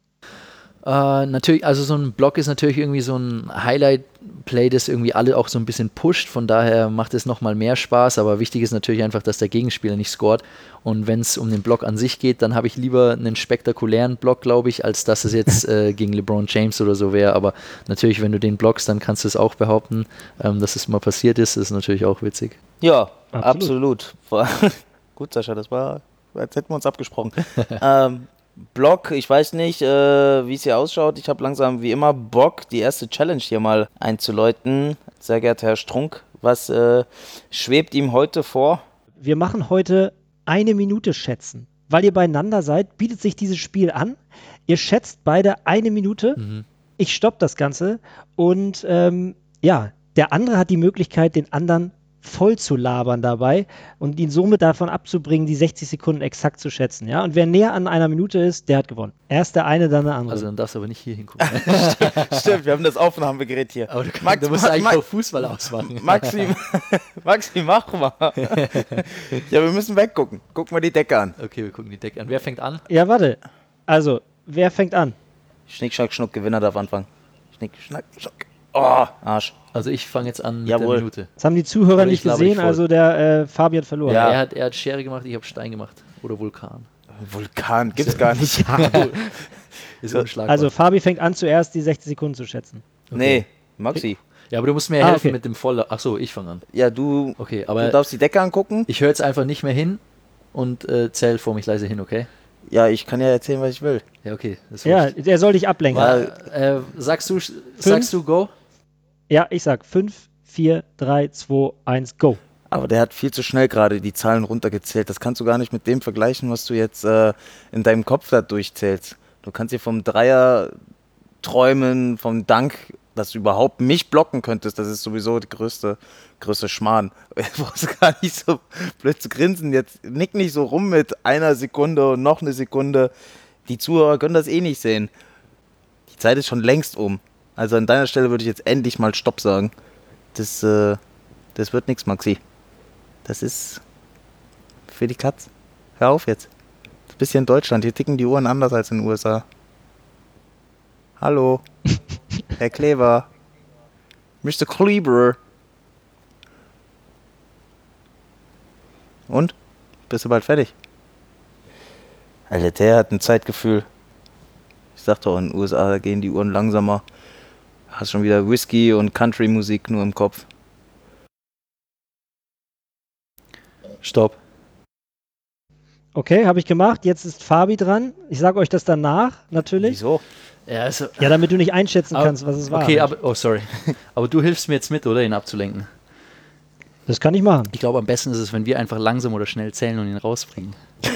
Äh, natürlich, also so ein Block ist natürlich irgendwie so ein Highlight-Play, das irgendwie alle auch so ein bisschen pusht, von daher macht es nochmal mehr Spaß, aber wichtig ist natürlich einfach, dass der Gegenspieler nicht scoret und wenn es um den Block an sich geht, dann habe ich lieber einen spektakulären Block, glaube ich, als dass es jetzt äh, gegen LeBron James oder so wäre, aber natürlich, wenn du den blockst, dann kannst du es auch behaupten, ähm, dass es mal passiert ist, das ist natürlich auch witzig. Ja, absolut. absolut. Gut, Sascha, das war, als hätten wir uns abgesprochen. ähm, Block, ich weiß nicht, äh, wie es hier ausschaut. Ich habe langsam wie immer Bock, die erste Challenge hier mal einzuläuten. Sehr geehrter Herr Strunk, was äh, schwebt ihm heute vor? Wir machen heute eine Minute schätzen. Weil ihr beieinander seid, bietet sich dieses Spiel an. Ihr schätzt beide eine Minute. Mhm. Ich stoppe das Ganze und ähm, ja, der andere hat die Möglichkeit, den anderen voll zu labern dabei und ihn somit davon abzubringen, die sechzig Sekunden exakt zu schätzen. Ja? Und wer näher an einer Minute ist, der hat gewonnen. Erst der eine, dann der andere. Also dann darfst du aber nicht hier hingucken. Stimmt, wir haben das Aufnahmegerät hier. Aber du, Max, du musst Ma- eigentlich Ma- auch Fußball ausmachen. Maxi, Maxi, mach mal. Ja, wir müssen weggucken. Guck mal die Decke an. Okay, wir gucken die Decke an. Wer fängt an? Ja, warte. Also, wer fängt an? Schnick, schnack, schnuck, Gewinner darf anfangen. Schnick, schnack, schnuck. Oh, Arsch. Also ich fange jetzt an mit Jawohl. der Minute. Das haben die Zuhörer Aber ich nicht laber gesehen, dich voll. also der äh, Fabian verloren. Ja. Er, hat, er hat Schere gemacht, ich habe Stein gemacht. Oder Vulkan. Vulkan gibt's gar nicht. Ist unschlagbar. Also Fabi fängt an, zuerst die sechzig Sekunden zu schätzen. Nee, Maxi. ja, aber du musst mir Ah, helfen okay. mit dem Voller. Achso, ich fange an. Ja, du, Okay, du aber darfst die Decke angucken. ich höre jetzt einfach nicht mehr hin und äh, zähl vor mich leise hin, okay? Ja, ich kann ja erzählen, was ich will. Ja, okay. Das ist Ja, wurscht. der soll dich ablenken. Weil, äh, sagst du, sagst du Go? Ja, ich sag fünf, vier, drei, zwei, eins, go. Aber der hat viel zu schnell gerade die Zahlen runtergezählt. Das kannst du gar nicht mit dem vergleichen, was du jetzt äh, in deinem Kopf da durchzählst. Du kannst dir vom Dreier träumen, vom Dank, dass du überhaupt mich blocken könntest. Das ist sowieso die größte, größte Schmarrn. Du brauchst gar nicht so blöd zu grinsen. Jetzt nick nicht so rum mit einer Sekunde und noch eine Sekunde. Die Zuhörer können das eh nicht sehen. Die Zeit ist schon längst um. Also an deiner Stelle würde ich jetzt endlich mal Stopp sagen. Das, äh, das wird nichts, Maxi. Das ist für die Katz. Hör auf jetzt. Du bist hier in Deutschland. Hier ticken die Uhren anders als in den U S A. Hallo. Herr Kleber. Mister Kleber. Und? Bist du bald fertig? Alter, der hat ein Zeitgefühl. Ich sag doch, in den U S A da gehen die Uhren langsamer. Hast schon wieder Whisky und Country-Musik nur im Kopf. Stopp. Okay, habe ich gemacht. Jetzt ist Fabi dran. Ich sage euch das danach, natürlich. Wieso? Ja, also, Ja, damit du nicht einschätzen aber- kannst, was es war. okay, aber, oh sorry. Aber du hilfst mir jetzt mit, oder, ihn abzulenken? Das kann ich machen. Ich glaube, am besten ist es, wenn wir einfach langsam oder schnell zählen und ihn rausbringen.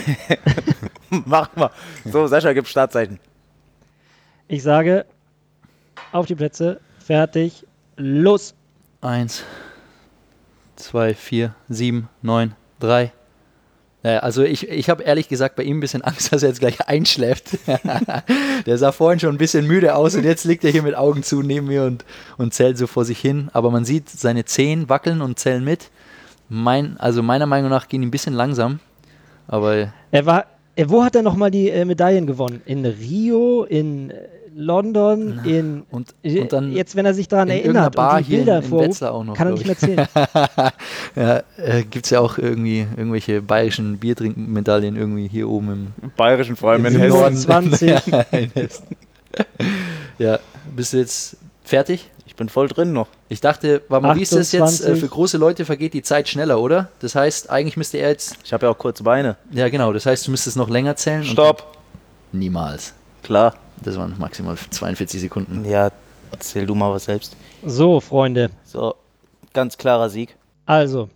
Mach mal. So, Sascha, gib Startzeichen. Ich sage, auf die Plätze, fertig, los. Eins, zwei, vier, sieben, neun, drei. Ja, also ich, ich habe ehrlich gesagt bei ihm ein bisschen Angst, dass er jetzt gleich einschläft. Der sah vorhin schon ein bisschen müde aus und jetzt liegt er hier mit Augen zu neben mir und, und zählt so vor sich hin. Aber man sieht seine Zehen wackeln und zählen mit. Mein, also meiner Meinung nach gehen die ein bisschen langsam. Aber Er war, er, wo hat er nochmal die äh, Medaillen gewonnen? In Rio, in äh, London, in. und, äh, und dann jetzt, wenn er sich daran in erinnert irgendeiner Bar und die hier Bilder in, in vorruft, Wetzlar auch noch, kann er glaub nicht mehr zählen. ja, äh, gibt es ja auch irgendwie irgendwelche bayerischen Biertrinkmedaillen irgendwie hier oben im, Im Bayerischen, vor allem in im Hessen. Norden. zwanzig. Ja, in Hessen. Ja, bist du jetzt fertig? Ich bin voll drin noch. Ich dachte, warte mal, wie ist das jetzt? Äh, achtundzwanzig. für große Leute vergeht die Zeit schneller, oder? Das heißt, eigentlich müsste er jetzt. Ich habe ja auch kurze Beine. Ja, genau, das heißt, du müsstest noch länger zählen. und- Stopp. Niemals. Klar. Das waren maximal zweiundvierzig Sekunden. Ja, erzähl du mal was selbst. So, Freunde. So, ganz klarer Sieg. Also,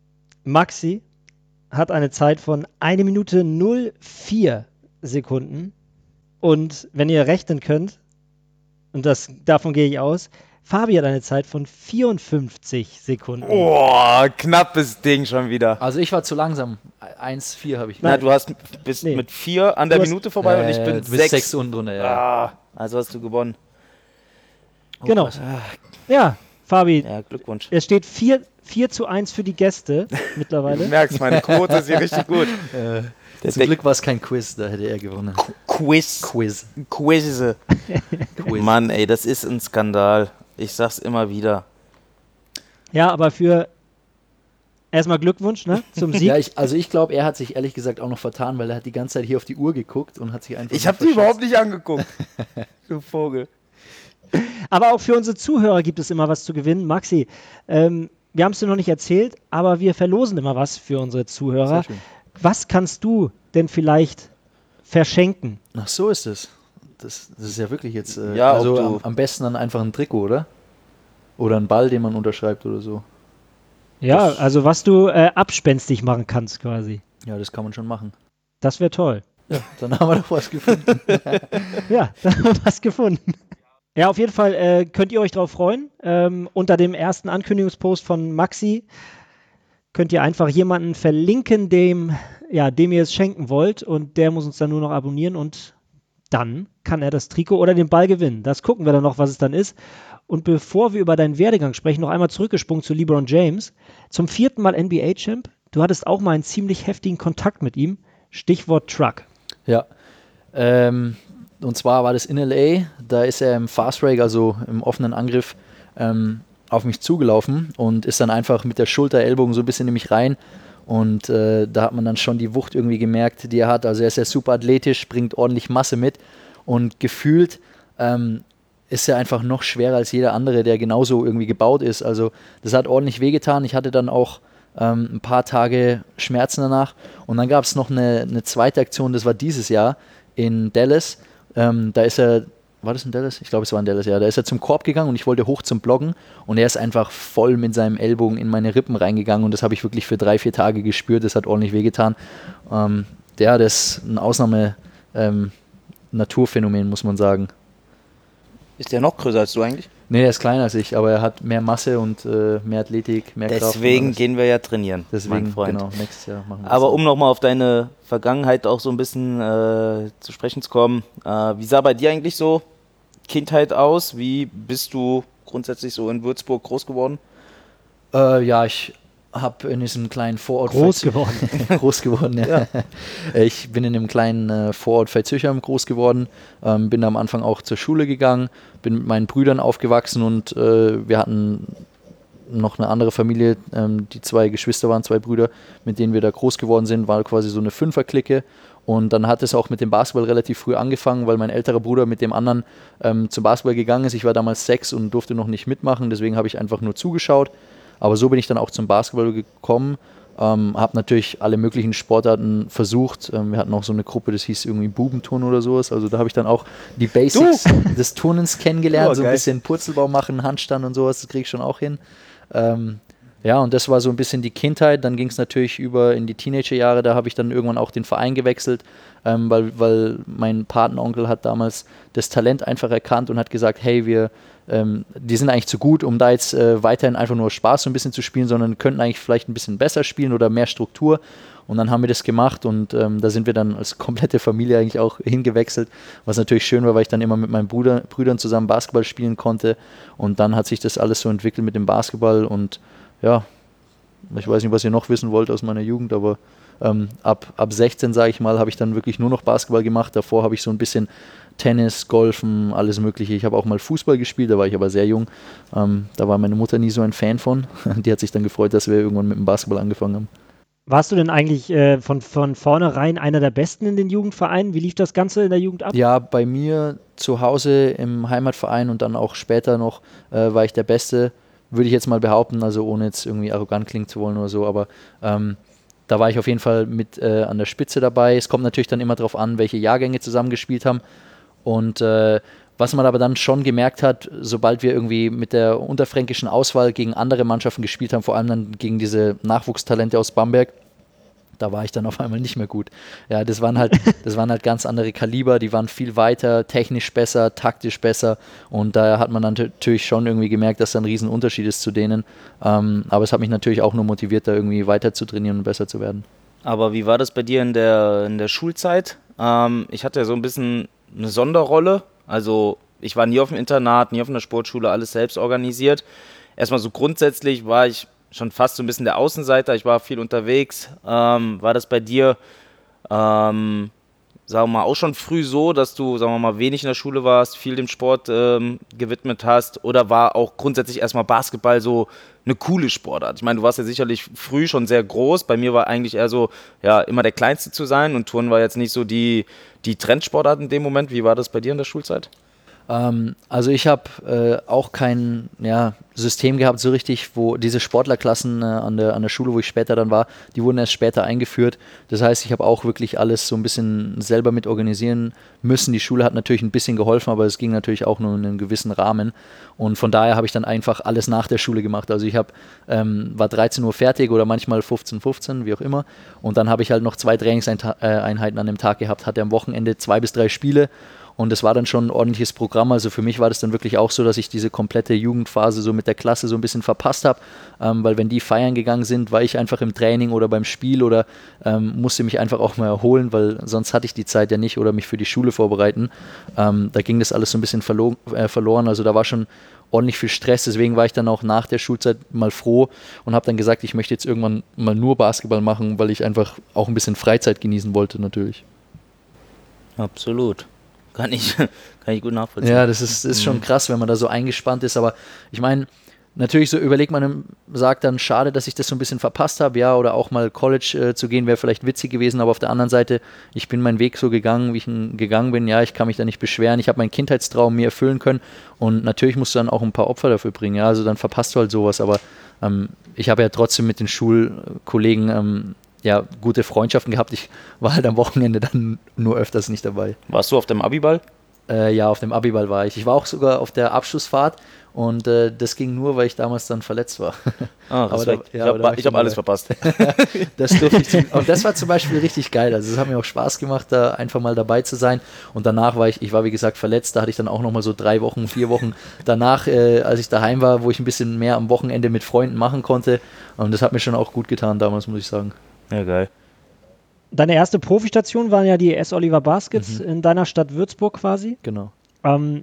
Maxi hat eine Zeit von eine Minute null vier Sekunden. Und wenn ihr rechnen könnt, und das, davon gehe ich aus, Fabi hat eine Zeit von vierundfünfzig Sekunden. Oh, knappes Ding schon wieder. Also ich war zu langsam. eins vier habe ich. Na, du hast bist Nee. mit vier an der Du hast- Minute vorbei und ich Äh, bin du bist sechs. sechs unten drunter, ja. Ah, also hast du gewonnen. Genau. krass. Ja, Fabi, Ja, Glückwunsch. es steht vier zu eins für die Gäste Du mittlerweile. merkst, meine Quote ist hier richtig gut. Äh, Der zum Deck- Glück war es kein Quiz, da hätte er gewonnen. Quiz. Quiz. Quiz. Quiz. Mann, ey, das ist ein Skandal. Ich sag's immer wieder. Ja, aber für erstmal Glückwunsch ne, zum Sieg. Ja, ich, also ich glaube, er hat sich ehrlich gesagt auch noch vertan, weil er hat die ganze Zeit hier auf die Uhr geguckt und hat sich einfach. Ich nur habe die verschätzt. überhaupt nicht angeguckt. Du Vogel. Aber auch für unsere Zuhörer gibt es immer was zu gewinnen. Maxi, ähm, wir haben es dir noch nicht erzählt, aber wir verlosen immer was für unsere Zuhörer. Sehr schön. Was kannst du denn vielleicht verschenken? Ach, so ist es. Das, das ist ja wirklich jetzt. Äh, Ja, also ob du- am, am besten dann einfach ein Trikot, oder? Oder ein Ball, den man unterschreibt oder so. Ja, Das- also was du äh, abspenstig machen kannst quasi. Ja, das kann man schon machen. Das wäre toll. Ja, dann haben wir doch was gefunden. Ja, da haben wir was gefunden. Ja, auf jeden Fall äh, könnt ihr euch drauf freuen. Ähm, unter dem ersten Ankündigungspost von Maxi könnt ihr einfach jemanden verlinken, dem, ja, dem ihr es schenken wollt und der muss uns dann nur noch abonnieren und dann kann er das Trikot oder den Ball gewinnen. Das gucken wir dann noch, was es dann ist. Und bevor wir über deinen Werdegang sprechen, noch einmal zurückgesprungen zu LeBron James. Zum vierten Mal N B A-Champ. Du hattest auch mal einen ziemlich heftigen Kontakt mit ihm. Stichwort Truck. Ja, ähm, und zwar war das in L A. Da ist er im Fast Break, also im offenen Angriff, ähm, auf mich zugelaufen und ist dann einfach mit der Schulter, Ellbogen so ein bisschen in mich rein. Und äh, da hat man dann schon die Wucht irgendwie gemerkt, die er hat. Also er ist ja super athletisch, bringt ordentlich Masse mit und gefühlt ähm, ist er einfach noch schwerer als jeder andere, der genauso irgendwie gebaut ist. Also das hat ordentlich wehgetan. Ich hatte dann auch ähm, ein paar Tage Schmerzen danach. Und dann gab es noch eine, eine zweite Aktion, das war dieses Jahr in Dallas. Ähm, da ist er, war das in Dallas? Ich glaube, es war in Dallas, ja. Da ist er zum Korb gegangen und ich wollte hoch zum Bloggen und er ist einfach voll mit seinem Ellbogen in meine Rippen reingegangen und das habe ich wirklich für drei, vier Tage gespürt. Das hat ordentlich wehgetan. Ähm, ja, das ist ein Ausnahme-Naturphänomen, ähm, muss man sagen. Ist der noch größer als du eigentlich? Nee, er ist kleiner als ich, aber er hat mehr Masse und äh, mehr Athletik, mehr Kraft. Deswegen gehen wir ja trainieren, Deswegen, mein Freund. Genau, nächstes Jahr machen wir Aber das. um nochmal auf deine Vergangenheit auch so ein bisschen äh, zu sprechen zu kommen, äh, wie sah bei dir eigentlich so Kindheit aus? Wie bist du grundsätzlich so in Würzburg groß geworden? Äh, ja, ich habe in diesem kleinen Vorort... Groß geworden. groß geworden, ja. ja. Ich bin in einem kleinen äh, Vorort Veitshöchheim groß geworden, ähm, bin am Anfang auch zur Schule gegangen, bin mit meinen Brüdern aufgewachsen und äh, wir hatten noch eine andere Familie, ähm, die zwei Geschwister waren, zwei Brüder, mit denen wir da groß geworden sind, war quasi so eine Fünferklicke. Und dann hat es auch mit dem Basketball relativ früh angefangen, weil mein älterer Bruder mit dem anderen ähm, zum Basketball gegangen ist. Ich war damals sechs und durfte noch nicht mitmachen, deswegen habe ich einfach nur zugeschaut. Aber so bin ich dann auch zum Basketball gekommen, ähm, habe natürlich alle möglichen Sportarten versucht. Ähm, wir hatten auch so eine Gruppe, das hieß irgendwie Bubenturnen oder sowas. Also da habe ich dann auch die Basics du. des Turnens kennengelernt, oh, so ein bisschen Purzelbau machen, Handstand und sowas, das kriege ich schon auch hin. Ähm, Ja, und das war so ein bisschen die Kindheit. Dann ging es natürlich über in die Teenagerjahre. Da habe ich dann irgendwann auch den Verein gewechselt, ähm, weil, weil mein Patenonkel hat damals das Talent einfach erkannt und hat gesagt, hey, wir, ähm, die sind eigentlich zu gut, um da jetzt äh, weiterhin einfach nur Spaß so ein bisschen zu spielen, sondern könnten eigentlich vielleicht ein bisschen besser spielen oder mehr Struktur. Und dann haben wir das gemacht und ähm, da sind wir dann als komplette Familie eigentlich auch hingewechselt, was natürlich schön war, weil ich dann immer mit meinen Bruder, Brüdern zusammen Basketball spielen konnte. Und dann hat sich das alles so entwickelt mit dem Basketball und ja, ich weiß nicht, was ihr noch wissen wollt aus meiner Jugend, aber ähm, ab, ab sechzehn, sage ich mal, habe ich dann wirklich nur noch Basketball gemacht. Davor habe ich so ein bisschen Tennis, Golfen, alles mögliche. Ich habe auch mal Fußball gespielt, da war ich aber sehr jung. Ähm, da war meine Mutter nie so ein Fan von. Die hat sich dann gefreut, dass wir irgendwann mit dem Basketball angefangen haben. Warst du denn eigentlich äh, von, von vornherein einer der Besten in den Jugendvereinen? Wie lief das Ganze in der Jugend ab? Ja, bei mir zu Hause im Heimatverein und dann auch später noch äh, war ich der Beste. Würde ich jetzt mal behaupten, also ohne jetzt irgendwie arrogant klingen zu wollen oder so, aber ähm, da war ich auf jeden Fall mit äh, an der Spitze dabei. Es kommt natürlich dann immer darauf an, welche Jahrgänge zusammengespielt haben und äh, was man aber dann schon gemerkt hat, sobald wir irgendwie mit der unterfränkischen Auswahl gegen andere Mannschaften gespielt haben, vor allem dann gegen diese Nachwuchstalente aus Bamberg, da war ich dann auf einmal nicht mehr gut. Ja, das waren halt, das waren halt ganz andere Kaliber, die waren viel weiter, technisch besser, taktisch besser und da hat man dann natürlich schon irgendwie gemerkt, dass da ein Riesenunterschied ist zu denen. Ähm, aber es hat mich natürlich auch nur motiviert, da irgendwie weiter zu trainieren und besser zu werden. Aber wie war das bei dir in der, in der Schulzeit? Ähm, ich hatte ja so ein bisschen eine Sonderrolle, also ich war nie auf dem Internat, nie auf einer Sportschule, alles selbst organisiert. Erstmal so grundsätzlich war ich schon fast so ein bisschen der Außenseiter, ich war viel unterwegs. Ähm, war das bei dir, ähm, sagen wir mal, auch schon früh so, dass du, sagen wir mal, wenig in der Schule warst, viel dem Sport ähm, gewidmet hast? Oder war auch grundsätzlich erstmal Basketball so eine coole Sportart? Ich meine, du warst ja sicherlich früh schon sehr groß. Bei mir war eigentlich eher so, ja, immer der Kleinste zu sein und Turnen war jetzt nicht so die, die Trendsportart in dem Moment. Wie war das bei dir in der Schulzeit? Ähm, also ich habe äh, auch kein ja, System gehabt so richtig, wo diese Sportlerklassen äh, an, der, an der Schule, wo ich später dann war, die wurden erst später eingeführt. Das heißt, ich habe auch wirklich alles so ein bisschen selber mit organisieren müssen. Die Schule hat natürlich ein bisschen geholfen, aber es ging natürlich auch nur in einem gewissen Rahmen. Und von daher habe ich dann einfach alles nach der Schule gemacht. Also ich hab, ähm, war dreizehn Uhr fertig oder manchmal fünfzehn Uhr fünfzehn, wie auch immer. Und dann habe ich halt noch zwei Trainingseinheiten an dem Tag gehabt, hatte am Wochenende zwei bis drei Spiele. und das war dann schon ein ordentliches Programm. Also für mich war das dann wirklich auch so, dass ich diese komplette Jugendphase so mit der Klasse so ein bisschen verpasst habe, ähm, weil wenn die feiern gegangen sind, war ich einfach im Training oder beim Spiel oder ähm, musste mich einfach auch mal erholen, weil sonst hatte ich die Zeit ja nicht oder mich für die Schule vorbereiten. Ähm, da ging das alles so ein bisschen verlo- äh, verloren, also da war schon ordentlich viel Stress, deswegen war ich dann auch nach der Schulzeit mal froh und habe dann gesagt, ich möchte jetzt irgendwann mal nur Basketball machen, weil ich einfach auch ein bisschen Freizeit genießen wollte natürlich. Absolut. Kann ich, kann ich gut nachvollziehen. Ja, das ist, ist schon krass, wenn man da so eingespannt ist, aber ich meine, natürlich so überlegt man, sagt dann, schade, dass ich das so ein bisschen verpasst habe, ja, oder auch mal College äh, zu gehen, wäre vielleicht witzig gewesen, aber auf der anderen Seite, ich bin meinen Weg so gegangen, wie ich ihn gegangen bin, ja, ich kann mich da nicht beschweren, ich habe meinen Kindheitstraum mir erfüllen können und natürlich musst du dann auch ein paar Opfer dafür bringen, ja, also dann verpasst du halt sowas, aber ähm, ich habe ja trotzdem mit den Schulkollegen ähm, ja, gute Freundschaften gehabt, ich war halt am Wochenende dann nur öfters nicht dabei. Warst du auf dem Abiball? Äh, ja, auf dem Abiball war ich. Ich war auch sogar auf der Abschlussfahrt und äh, das ging nur, weil ich damals dann verletzt war. Ah, aber da, ich ja, habe hab alles verpasst. das durfte ich zum, und das war zum Beispiel richtig geil. Also es hat mir auch Spaß gemacht, da einfach mal dabei zu sein. Und danach war ich, ich war wie gesagt verletzt, da hatte ich dann auch nochmal so drei Wochen, vier Wochen danach, äh, als ich daheim war, wo ich ein bisschen mehr am Wochenende mit Freunden machen konnte. Und das hat mir schon auch gut getan damals, muss ich sagen. Ja, geil. Deine erste Profistation waren ja die S. Oliver Baskets mhm. in deiner Stadt Würzburg quasi. Genau. Ähm,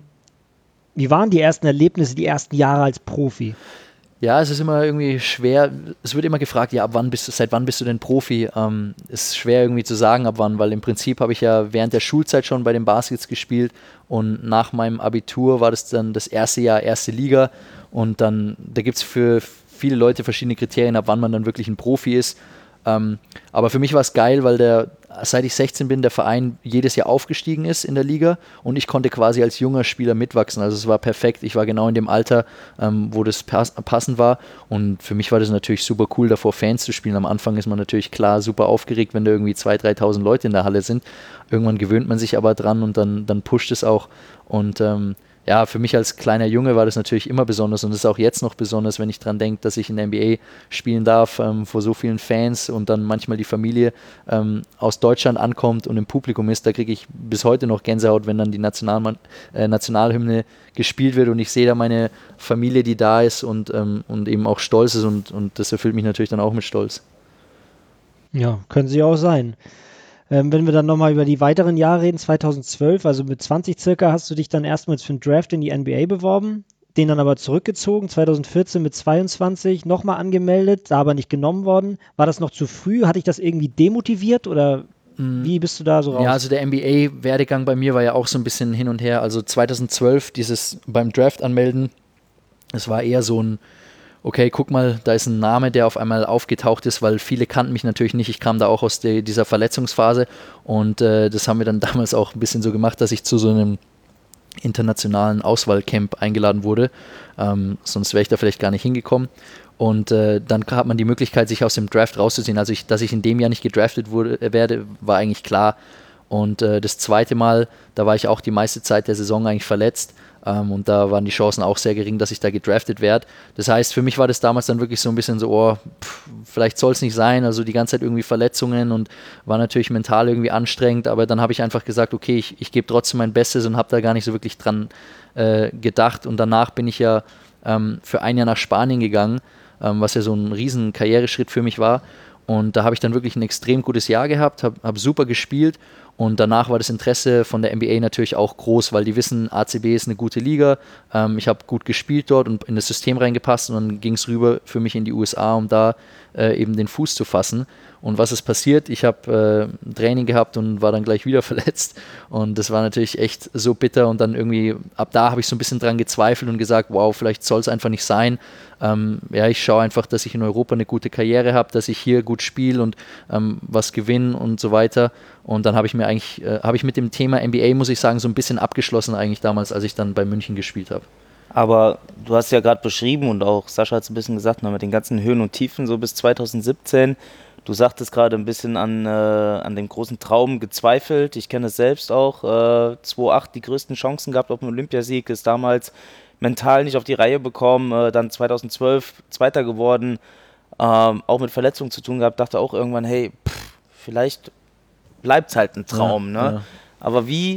wie waren die ersten Erlebnisse, die ersten Jahre als Profi? Ja, es ist immer irgendwie schwer. Es wird immer gefragt, ja, ab wann bist du, seit wann bist du denn Profi? Ähm, ist schwer irgendwie zu sagen, ab wann, weil im Prinzip habe ich ja während der Schulzeit schon bei den Baskets gespielt und nach meinem Abitur war das dann das erste Jahr erste Liga und dann, da gibt es für viele Leute verschiedene Kriterien, ab wann man dann wirklich ein Profi ist. Ähm, aber für mich war es geil, weil der, seit ich sechzehn bin, der Verein jedes Jahr aufgestiegen ist in der Liga und ich konnte quasi als junger Spieler mitwachsen. Also es war perfekt. Ich war genau in dem Alter, ähm, wo das pass- passend war und für mich war das natürlich super cool, davor Fans zu spielen. Am Anfang ist man natürlich klar super aufgeregt, wenn da irgendwie zweitausend, dreitausend Leute in der Halle sind. Irgendwann gewöhnt man sich aber dran und dann, dann pusht es auch und ähm, ja, für mich als kleiner Junge war das natürlich immer besonders und es ist auch jetzt noch besonders, wenn ich dran denke, dass ich in der N B A spielen darf, ähm, vor so vielen Fans und dann manchmal die Familie ähm, aus Deutschland ankommt und im Publikum ist. Da kriege ich bis heute noch Gänsehaut, wenn dann die Nationalmann, äh, Nationalhymne gespielt wird und ich sehe da meine Familie, die da ist und, ähm, und eben auch stolz ist und, und das erfüllt mich natürlich dann auch mit Stolz. Ja, können sie auch sein. Ähm, wenn wir dann nochmal über die weiteren Jahre reden, zweitausendzwölf, also mit zwanzig circa, hast du dich dann erstmals für einen Draft in die N B A beworben, den dann aber zurückgezogen, zweitausendvierzehn mit zweiundzwanzig nochmal angemeldet, da aber nicht genommen worden. War das noch zu früh? Hat dich das irgendwie demotiviert oder wie bist du da so raus? Ja, also der N B A-Werdegang bei mir war ja auch so ein bisschen hin und her. Also zweitausendzwölf, dieses beim Draft anmelden, es war eher so ein okay, guck mal, da ist ein Name, der auf einmal aufgetaucht ist, weil viele kannten mich natürlich nicht. Ich kam da auch aus de, dieser Verletzungsphase und äh, das haben wir dann damals auch ein bisschen so gemacht, dass ich zu so einem internationalen Auswahlcamp eingeladen wurde. Ähm, sonst wäre ich da vielleicht gar nicht hingekommen. Und äh, dann hat man die Möglichkeit, sich aus dem Draft rauszuziehen. Also, ich, dass ich in dem Jahr nicht gedraftet wurde, äh, werde, war eigentlich klar. Und äh, das zweite Mal, da war ich auch die meiste Zeit der Saison eigentlich verletzt. Um, und da waren die Chancen auch sehr gering, dass ich da gedraftet werde. Das heißt, für mich war das damals dann wirklich so ein bisschen so, oh, pff, vielleicht soll es nicht sein, also die ganze Zeit irgendwie Verletzungen und war natürlich mental irgendwie anstrengend, aber dann habe ich einfach gesagt, okay, ich, ich gebe trotzdem mein Bestes und habe da gar nicht so wirklich dran äh, gedacht und danach bin ich ja ähm, für ein Jahr nach Spanien gegangen, ähm, was ja so ein riesen Karriereschritt für mich war und da habe ich dann wirklich ein extrem gutes Jahr gehabt, habe hab super gespielt. Und danach war das Interesse von der N B A natürlich auch groß, weil die wissen, A C B ist eine gute Liga. Ähm, ich habe gut gespielt dort und in das System reingepasst und dann ging es rüber für mich in die U S A, um da äh, eben den Fuß zu fassen. Und was ist passiert? Ich habe äh, ein Training gehabt und war dann gleich wieder verletzt. Und das war natürlich echt so bitter. Und dann irgendwie, ab da habe ich so ein bisschen dran gezweifelt und gesagt, wow, vielleicht soll es einfach nicht sein. Ähm, ja, ich schaue einfach, dass ich in Europa eine gute Karriere habe, dass ich hier gut spiele und ähm, was gewinne und so weiter. Und dann habe ich mir eigentlich, äh, habe ich mit dem Thema N B A, muss ich sagen, so ein bisschen abgeschlossen eigentlich damals, als ich dann bei München gespielt habe. Aber du hast ja gerade beschrieben und auch Sascha hat es ein bisschen gesagt, mit den ganzen Höhen und Tiefen so bis zweitausendsiebzehn. Du sagtest gerade ein bisschen an, äh, an dem großen Traum gezweifelt. Ich kenne es selbst auch. Äh, zweitausendacht die größten Chancen gehabt auf den Olympiasieg, ist damals mental nicht auf die Reihe bekommen. Äh, dann zweitausendzwölf Zweiter geworden, ähm, auch mit Verletzungen zu tun gehabt. Dachte auch irgendwann, hey, pff, vielleicht bleibt es halt ein Traum. Ja, ne? ja. Aber wie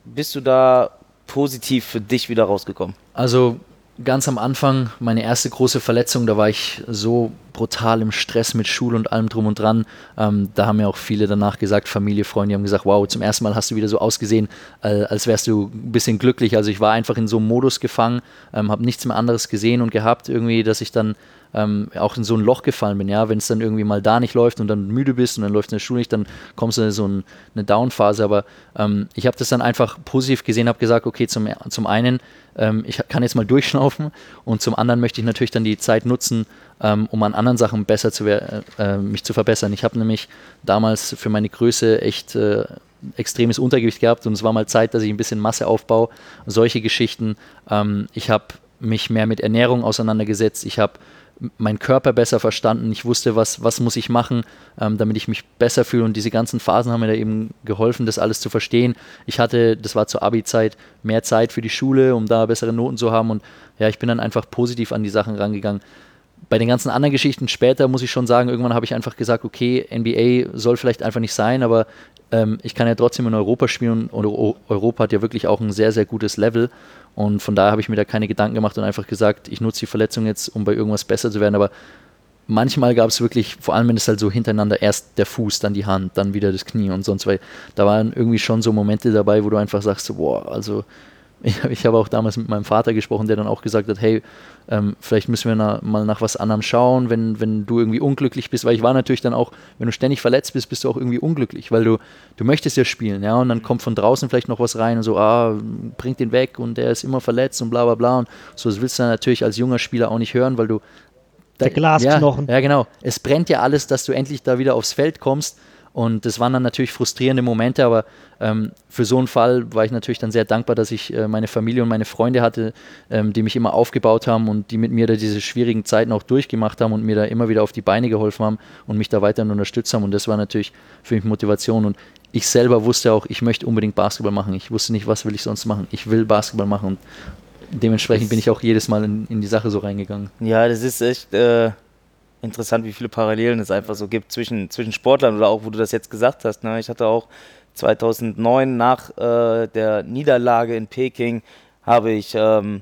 bist du da positiv für dich wieder rausgekommen? Also ganz am Anfang, meine erste große Verletzung, da war ich so brutal im Stress mit Schule und allem drum und dran. Ähm, da haben ja auch viele danach gesagt, Familie, Freunde, die haben gesagt, wow, zum ersten Mal hast du wieder so ausgesehen, äh, als wärst du ein bisschen glücklich. Also ich war einfach in so einem Modus gefangen, ähm, habe nichts mehr anderes gesehen und gehabt, irgendwie, dass ich dann ähm, auch in so ein Loch gefallen bin. Ja, wenn es dann irgendwie mal da nicht läuft und dann müde bist und dann läuft es in der Schule nicht, dann kommst du in so ein, eine Down-Phase. Aber ähm, ich habe das dann einfach positiv gesehen, habe gesagt, okay, zum, zum einen, ähm, ich kann jetzt mal durchschnaufen und zum anderen möchte ich natürlich dann die Zeit nutzen, ähm, um an anderen Sachen besser zu äh, äh, mich zu verbessern. Ich habe nämlich damals für meine Größe echt äh, extremes Untergewicht gehabt und es war mal Zeit, dass ich ein bisschen Masse aufbaue, solche Geschichten. Ähm, ich habe mich mehr mit Ernährung auseinandergesetzt, ich habe meinen Körper besser verstanden, ich wusste, was, was muss ich machen, ähm, damit ich mich besser fühle und diese ganzen Phasen haben mir da eben geholfen, das alles zu verstehen. Ich hatte, das war zur Abi-Zeit, mehr Zeit für die Schule, um da bessere Noten zu haben und ja, ich bin dann einfach positiv an die Sachen rangegangen. Bei den ganzen anderen Geschichten später muss ich schon sagen, irgendwann habe ich einfach gesagt, okay, N B A soll vielleicht einfach nicht sein, aber ähm, ich kann ja trotzdem in Europa spielen und Europa hat ja wirklich auch ein sehr, sehr gutes Level und von daher habe ich mir da keine Gedanken gemacht und einfach gesagt, ich nutze die Verletzung jetzt, um bei irgendwas besser zu werden, aber manchmal gab es wirklich, vor allem wenn es halt so hintereinander, erst der Fuß, dann die Hand, dann wieder das Knie und sonst, weil da waren irgendwie schon so Momente dabei, wo du einfach sagst, so, boah, also ich, ich habe auch damals mit meinem Vater gesprochen, der dann auch gesagt hat, hey, ähm, vielleicht müssen wir na, mal nach was anderem schauen, wenn, wenn du irgendwie unglücklich bist, weil ich war natürlich dann auch, wenn du ständig verletzt bist, bist du auch irgendwie unglücklich, weil du, du möchtest ja spielen, ja, und dann kommt von draußen vielleicht noch was rein und so, ah, bringt den weg und der ist immer verletzt und bla bla bla und so, das willst du dann natürlich als junger Spieler auch nicht hören, weil du der Glasknochen. Ja, ja, genau. Es brennt ja alles, dass du endlich da wieder aufs Feld kommst. Und das waren dann natürlich frustrierende Momente, aber ähm, für so einen Fall war ich natürlich dann sehr dankbar, dass ich äh, meine Familie und meine Freunde hatte, ähm, die mich immer aufgebaut haben und die mit mir da diese schwierigen Zeiten auch durchgemacht haben und mir da immer wieder auf die Beine geholfen haben und mich da weiterhin unterstützt haben. Und das war natürlich für mich Motivation. Und ich selber wusste auch, ich möchte unbedingt Basketball machen. Ich wusste nicht, was will ich sonst machen. Ich will Basketball machen und dementsprechend das bin ich auch jedes Mal in, in die Sache so reingegangen. Ja, das ist echt äh, interessant, wie viele Parallelen es einfach so gibt zwischen, zwischen Sportlern oder auch, wo du das jetzt gesagt hast. Ne? Ich hatte auch zweitausendneun nach äh, der Niederlage in Peking habe ich, ähm,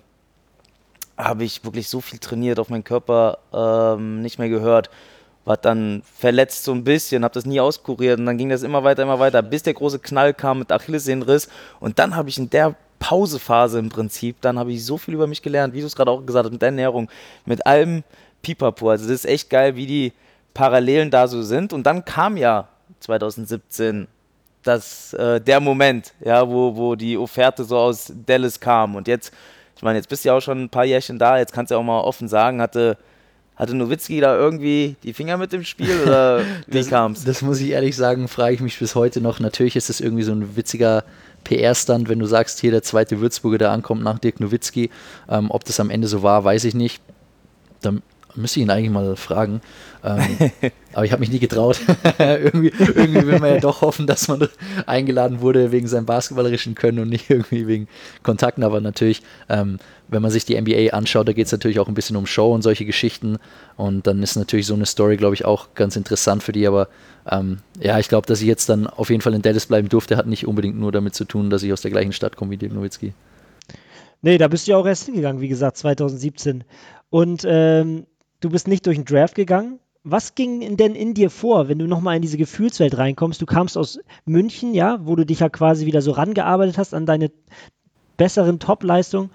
habe ich wirklich so viel trainiert, auf meinen Körper ähm, nicht mehr gehört. War dann verletzt so ein bisschen, habe das nie auskuriert und dann ging das immer weiter, immer weiter, bis der große Knall kam mit Achillessehnenriss und dann habe ich in der Pausephase im Prinzip, dann habe ich so viel über mich gelernt, wie du es gerade auch gesagt hast, mit der Ernährung, mit allem Pipapo. Also das ist echt geil, wie die Parallelen da so sind. Und dann kam ja zweitausendsiebzehn das, äh, der Moment, ja, wo, wo die Offerte so aus Dallas kam. Und jetzt, ich meine, jetzt bist du ja auch schon ein paar Jährchen da, jetzt kannst du ja auch mal offen sagen, hatte, hatte Nowitzki da irgendwie die Finger mit dem Spiel oder wie kam es? Das muss ich ehrlich sagen, frage ich mich bis heute noch. Natürlich ist es irgendwie so ein witziger P R-Stand, wenn du sagst, hier der zweite Würzburger, der ankommt nach Dirk Nowitzki. Ähm, ob das am Ende so war, weiß ich nicht. Dann müsste ich ihn eigentlich mal fragen. Ähm, aber ich habe mich nie getraut. irgendwie, irgendwie will man ja doch hoffen, dass man eingeladen wurde wegen seinem basketballerischen Können und nicht irgendwie wegen Kontakten. Aber natürlich, ähm, wenn man sich die N B A anschaut, da geht es natürlich auch ein bisschen um Show und solche Geschichten. Und dann ist natürlich so eine Story, glaube ich, auch ganz interessant für die. Aber ähm, ja, ich glaube, dass ich jetzt dann auf jeden Fall in Dallas bleiben durfte, hat nicht unbedingt nur damit zu tun, dass ich aus der gleichen Stadt komme wie Dirk Nowitzki. Nee, da bist du ja auch erst hingegangen, wie gesagt, zweitausendsiebzehn. Und ähm, du bist nicht durch den Draft gegangen. Was ging denn in dir vor, wenn du nochmal in diese Gefühlswelt reinkommst? Du kamst aus München, ja, wo du dich ja quasi wieder so rangearbeitet hast an deine besseren Top-Leistungen.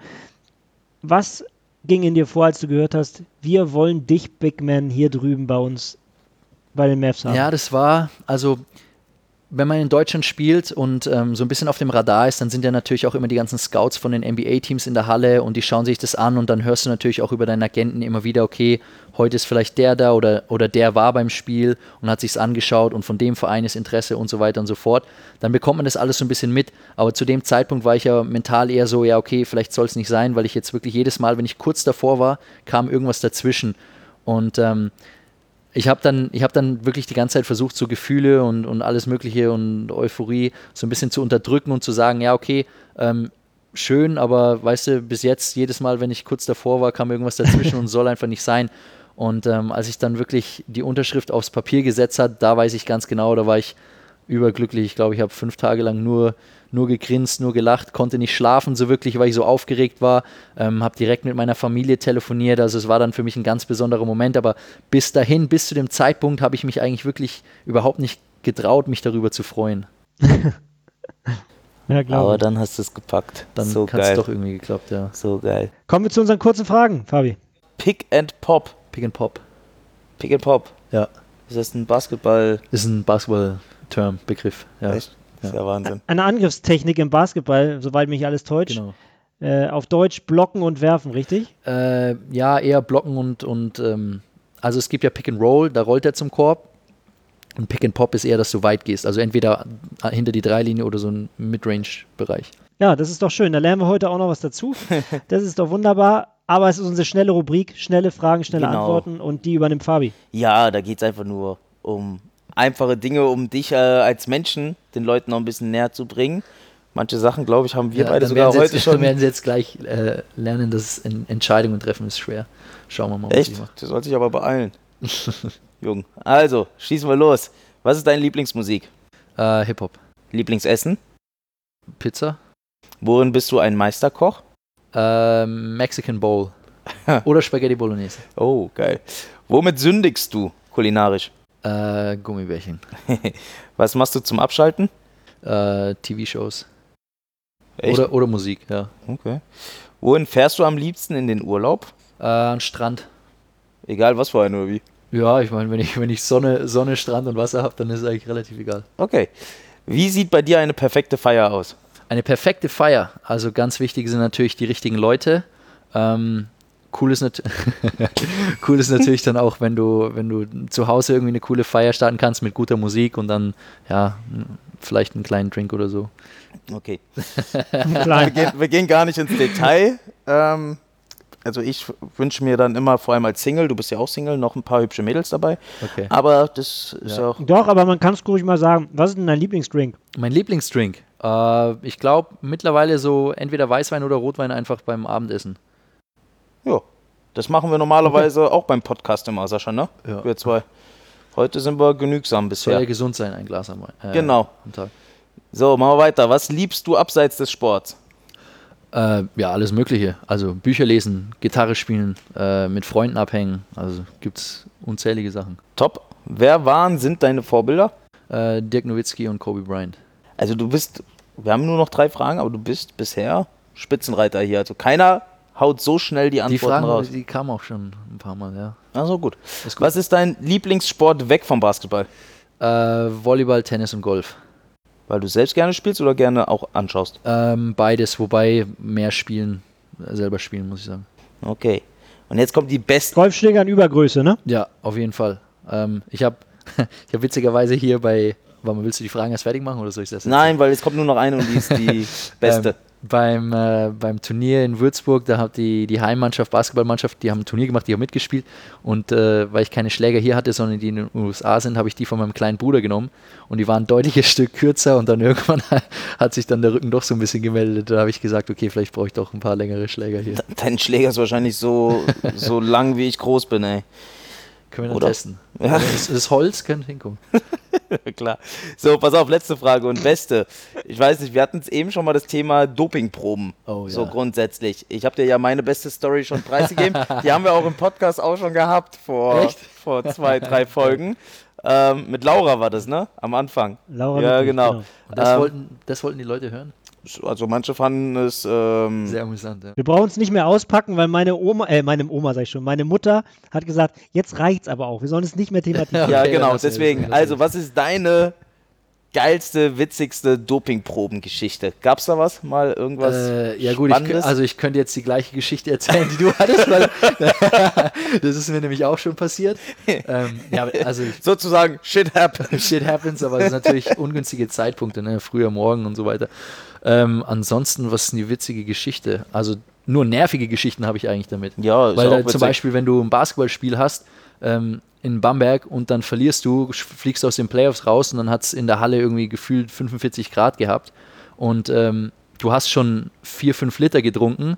Was ging in dir vor, als du gehört hast, wir wollen dich, Big Man, hier drüben bei uns bei den Mavs haben? Ja, das war, also wenn man in Deutschland spielt und ähm, so ein bisschen auf dem Radar ist, dann sind ja natürlich auch immer die ganzen Scouts von den N B A-Teams in der Halle und die schauen sich das an und dann hörst du natürlich auch über deinen Agenten immer wieder, okay, heute ist vielleicht der da oder, oder der war beim Spiel und hat sich's angeschaut und von dem Verein ist Interesse und so weiter und so fort. Dann bekommt man das alles so ein bisschen mit, aber zu dem Zeitpunkt war ich ja mental eher so, ja okay, vielleicht soll es nicht sein, weil ich jetzt wirklich jedes Mal, wenn ich kurz davor war, kam irgendwas dazwischen und ähm, Ich habe dann, ich hab dann wirklich die ganze Zeit versucht, so Gefühle und, und alles Mögliche und Euphorie so ein bisschen zu unterdrücken und zu sagen, ja, okay, ähm, schön, aber weißt du, bis jetzt, jedes Mal, wenn ich kurz davor war, kam irgendwas dazwischen und soll einfach nicht sein. Und ähm, als ich dann wirklich die Unterschrift aufs Papier gesetzt hat, da weiß ich ganz genau, da war ich überglücklich. Ich glaube, ich habe fünf Tage lang nur, nur gegrinst, nur gelacht, konnte nicht schlafen so wirklich, weil ich so aufgeregt war. Ähm, habe direkt mit meiner Familie telefoniert, also es war dann für mich ein ganz besonderer Moment. Aber bis dahin, bis zu dem Zeitpunkt, habe ich mich eigentlich wirklich überhaupt nicht getraut, mich darüber zu freuen. Ja, Aber glaube ich. dann hast du es gepackt. Dann so hat es geil. doch irgendwie geklappt, ja. So geil. Kommen wir zu unseren kurzen Fragen, Fabi. Pick and Pop. Pick and Pop. Pick and Pop. Ja, Ist das ein Basketball? ist ein Basketball-Term, Begriff. Ja, Echt? Das ist ja Wahnsinn. Eine Angriffstechnik im Basketball, soweit mich alles täuscht. genau. Äh, auf Deutsch blocken und werfen, richtig? Äh, ja, eher blocken und, und ähm, also es gibt ja Pick and Roll, da rollt er zum Korb. Und Pick and Pop ist eher, dass du weit gehst. Also entweder hinter die Dreilinie oder so ein Midrange-Bereich. Ja, das ist doch schön. Da lernen wir heute auch noch was dazu. Das ist doch wunderbar. Aber es ist unsere schnelle Rubrik. Schnelle Fragen, schnelle Genau. Antworten. Und die übernimmt Fabi. Ja, da geht es einfach nur um einfache Dinge, um dich äh, als Menschen den Leuten noch ein bisschen näher zu bringen. Manche Sachen, glaube ich, haben wir Ja, beide dann sogar werden sie heute jetzt, schon. Dann werden sie jetzt gleich äh, lernen, dass en Entscheidungen treffen ist schwer. Schauen wir mal, was Echt? ich mache. Du sollst dich aber beeilen. Jung. Also, schießen wir los. Was ist deine Lieblingsmusik? Äh, Hip-Hop. Lieblingsessen? Pizza. Worin bist du ein Meisterkoch? Äh, Mexican Bowl. Oder Spaghetti Bolognese. Oh, geil. Womit sündigst du kulinarisch? Äh, Gummibärchen. Was machst du zum Abschalten? Äh, T V-Shows. Echt? Oder, oder Musik, ja. Okay. Wohin fährst du am liebsten in den Urlaub? Äh, an Strand. Egal was für einen oder wie? Ja, ich meine, wenn ich, wenn ich Sonne, Sonne, Strand und Wasser habe, dann ist es eigentlich relativ egal. Okay. Wie sieht bei dir eine perfekte Feier aus? Eine perfekte Feier. Also ganz wichtig sind natürlich die richtigen Leute. Ähm, cool, ist nat- cool ist natürlich dann auch, wenn du, wenn du zu Hause irgendwie eine coole Feier starten kannst mit guter Musik und dann, ja, vielleicht einen kleinen Drink oder so. Okay. Wir Klein. gehen, wir gehen gar nicht ins Detail. Ähm, also ich wünsche mir dann immer, vor allem als Single, du bist ja auch Single, noch ein paar hübsche Mädels dabei. Okay. Aber das ist Ja. auch... Doch, aber man kann es ruhig mal sagen. Was ist denn dein Lieblingsdrink? Mein Lieblingsdrink. Äh, ich glaube mittlerweile so entweder Weißwein oder Rotwein einfach beim Abendessen. Ja, das machen wir normalerweise auch beim Podcast immer, Sascha, ne? Ja. Wir zwei. Heute sind wir genügsam Soll ja bisher. gesund sein, ein Glas am, äh, Genau. am Tag. So, machen wir weiter. Was liebst du abseits des Sports? Äh, ja, alles Mögliche. Also Bücher lesen, Gitarre spielen, äh, mit Freunden abhängen. Also gibt es unzählige Sachen. Top. Wer waren, sind deine Vorbilder? Äh, Dirk Nowitzki und Kobe Bryant. Also du bist, wir haben nur noch drei Fragen, aber du bist bisher Spitzenreiter hier. Also keiner haut so schnell die Die Antworten Fragen, raus. die kamen auch schon ein paar Mal, ja. Also gut. Ist gut. Was ist dein Lieblingssport weg vom Basketball? Äh, Volleyball, Tennis und Golf. Weil du selbst gerne spielst oder gerne auch anschaust? Ähm, beides, wobei mehr spielen, äh, selber spielen, muss ich sagen. Okay. Und jetzt kommt die beste. Golfschläger in Übergröße, ne? Ja, auf jeden Fall. Ähm, ich habe ich hab witzigerweise hier bei, warte mal, willst du die Fragen erst fertig machen oder soll ich das jetzt? Nein, weil es kommt nur noch eine und die ist die beste. Ähm, beim, äh, beim Turnier in Würzburg, da hat die, die Heimmannschaft, Basketballmannschaft, die haben ein Turnier gemacht, die haben mitgespielt und äh, weil ich keine Schläger hier hatte, sondern die in den U S A sind, habe ich die von meinem kleinen Bruder genommen und die waren ein deutliches Stück kürzer und dann irgendwann hat sich dann der Rücken doch so ein bisschen gemeldet. Da habe ich gesagt, okay, vielleicht brauche ich doch ein paar längere Schläger hier. Dein Schläger ist wahrscheinlich so, so lang, wie ich groß bin, ey. Können wir dann Oder? testen. Ja. Also das, das Holz könnte hinkommen. Klar. So, pass auf, letzte Frage und beste. Ich weiß nicht, wir hatten es eben schon mal das Thema Dopingproben. Oh, So ja. grundsätzlich. Ich habe dir ja meine beste Story schon preisgegeben. Die haben wir auch im Podcast auch schon gehabt vor, Echt? vor zwei, drei Folgen. Ähm, mit Laura war das, ne? Am Anfang. Laura ja, Ludwig, genau. Und das, Ähm, wollten, das wollten die Leute hören? Also manche fanden es ähm, Sehr amüsant, ja. Wir brauchen es nicht mehr auspacken, weil meine Oma, äh, meine Oma sag ich schon, meine Mutter hat gesagt, jetzt reicht's aber auch. Wir sollen es nicht mehr thematisieren. ja, Okay, genau, lass mir deswegen. das, lass mir Also, das. was ist deine geilste, witzigste Dopingprobengeschichte? Gab's da was? Mal irgendwas Äh, ja gut, ich, kö- Spannendes? also ich könnte jetzt die gleiche Geschichte erzählen, die du hattest, weil das ist mir nämlich auch schon passiert. Ähm, ja, also Sozusagen, shit happens. shit happens, aber es sind natürlich ungünstige Zeitpunkte, ne? Früher Morgen und so weiter. Ähm, ansonsten, was ist eine witzige Geschichte? Also nur nervige Geschichten habe ich eigentlich damit. Ja, ist Weil auch da, witzig. zum Beispiel, wenn du ein Basketballspiel hast ähm, in Bamberg und dann verlierst du, sch- fliegst aus den Playoffs raus und dann hat es in der Halle irgendwie gefühlt fünfundvierzig Grad gehabt und ähm, du hast schon vier, fünf Liter getrunken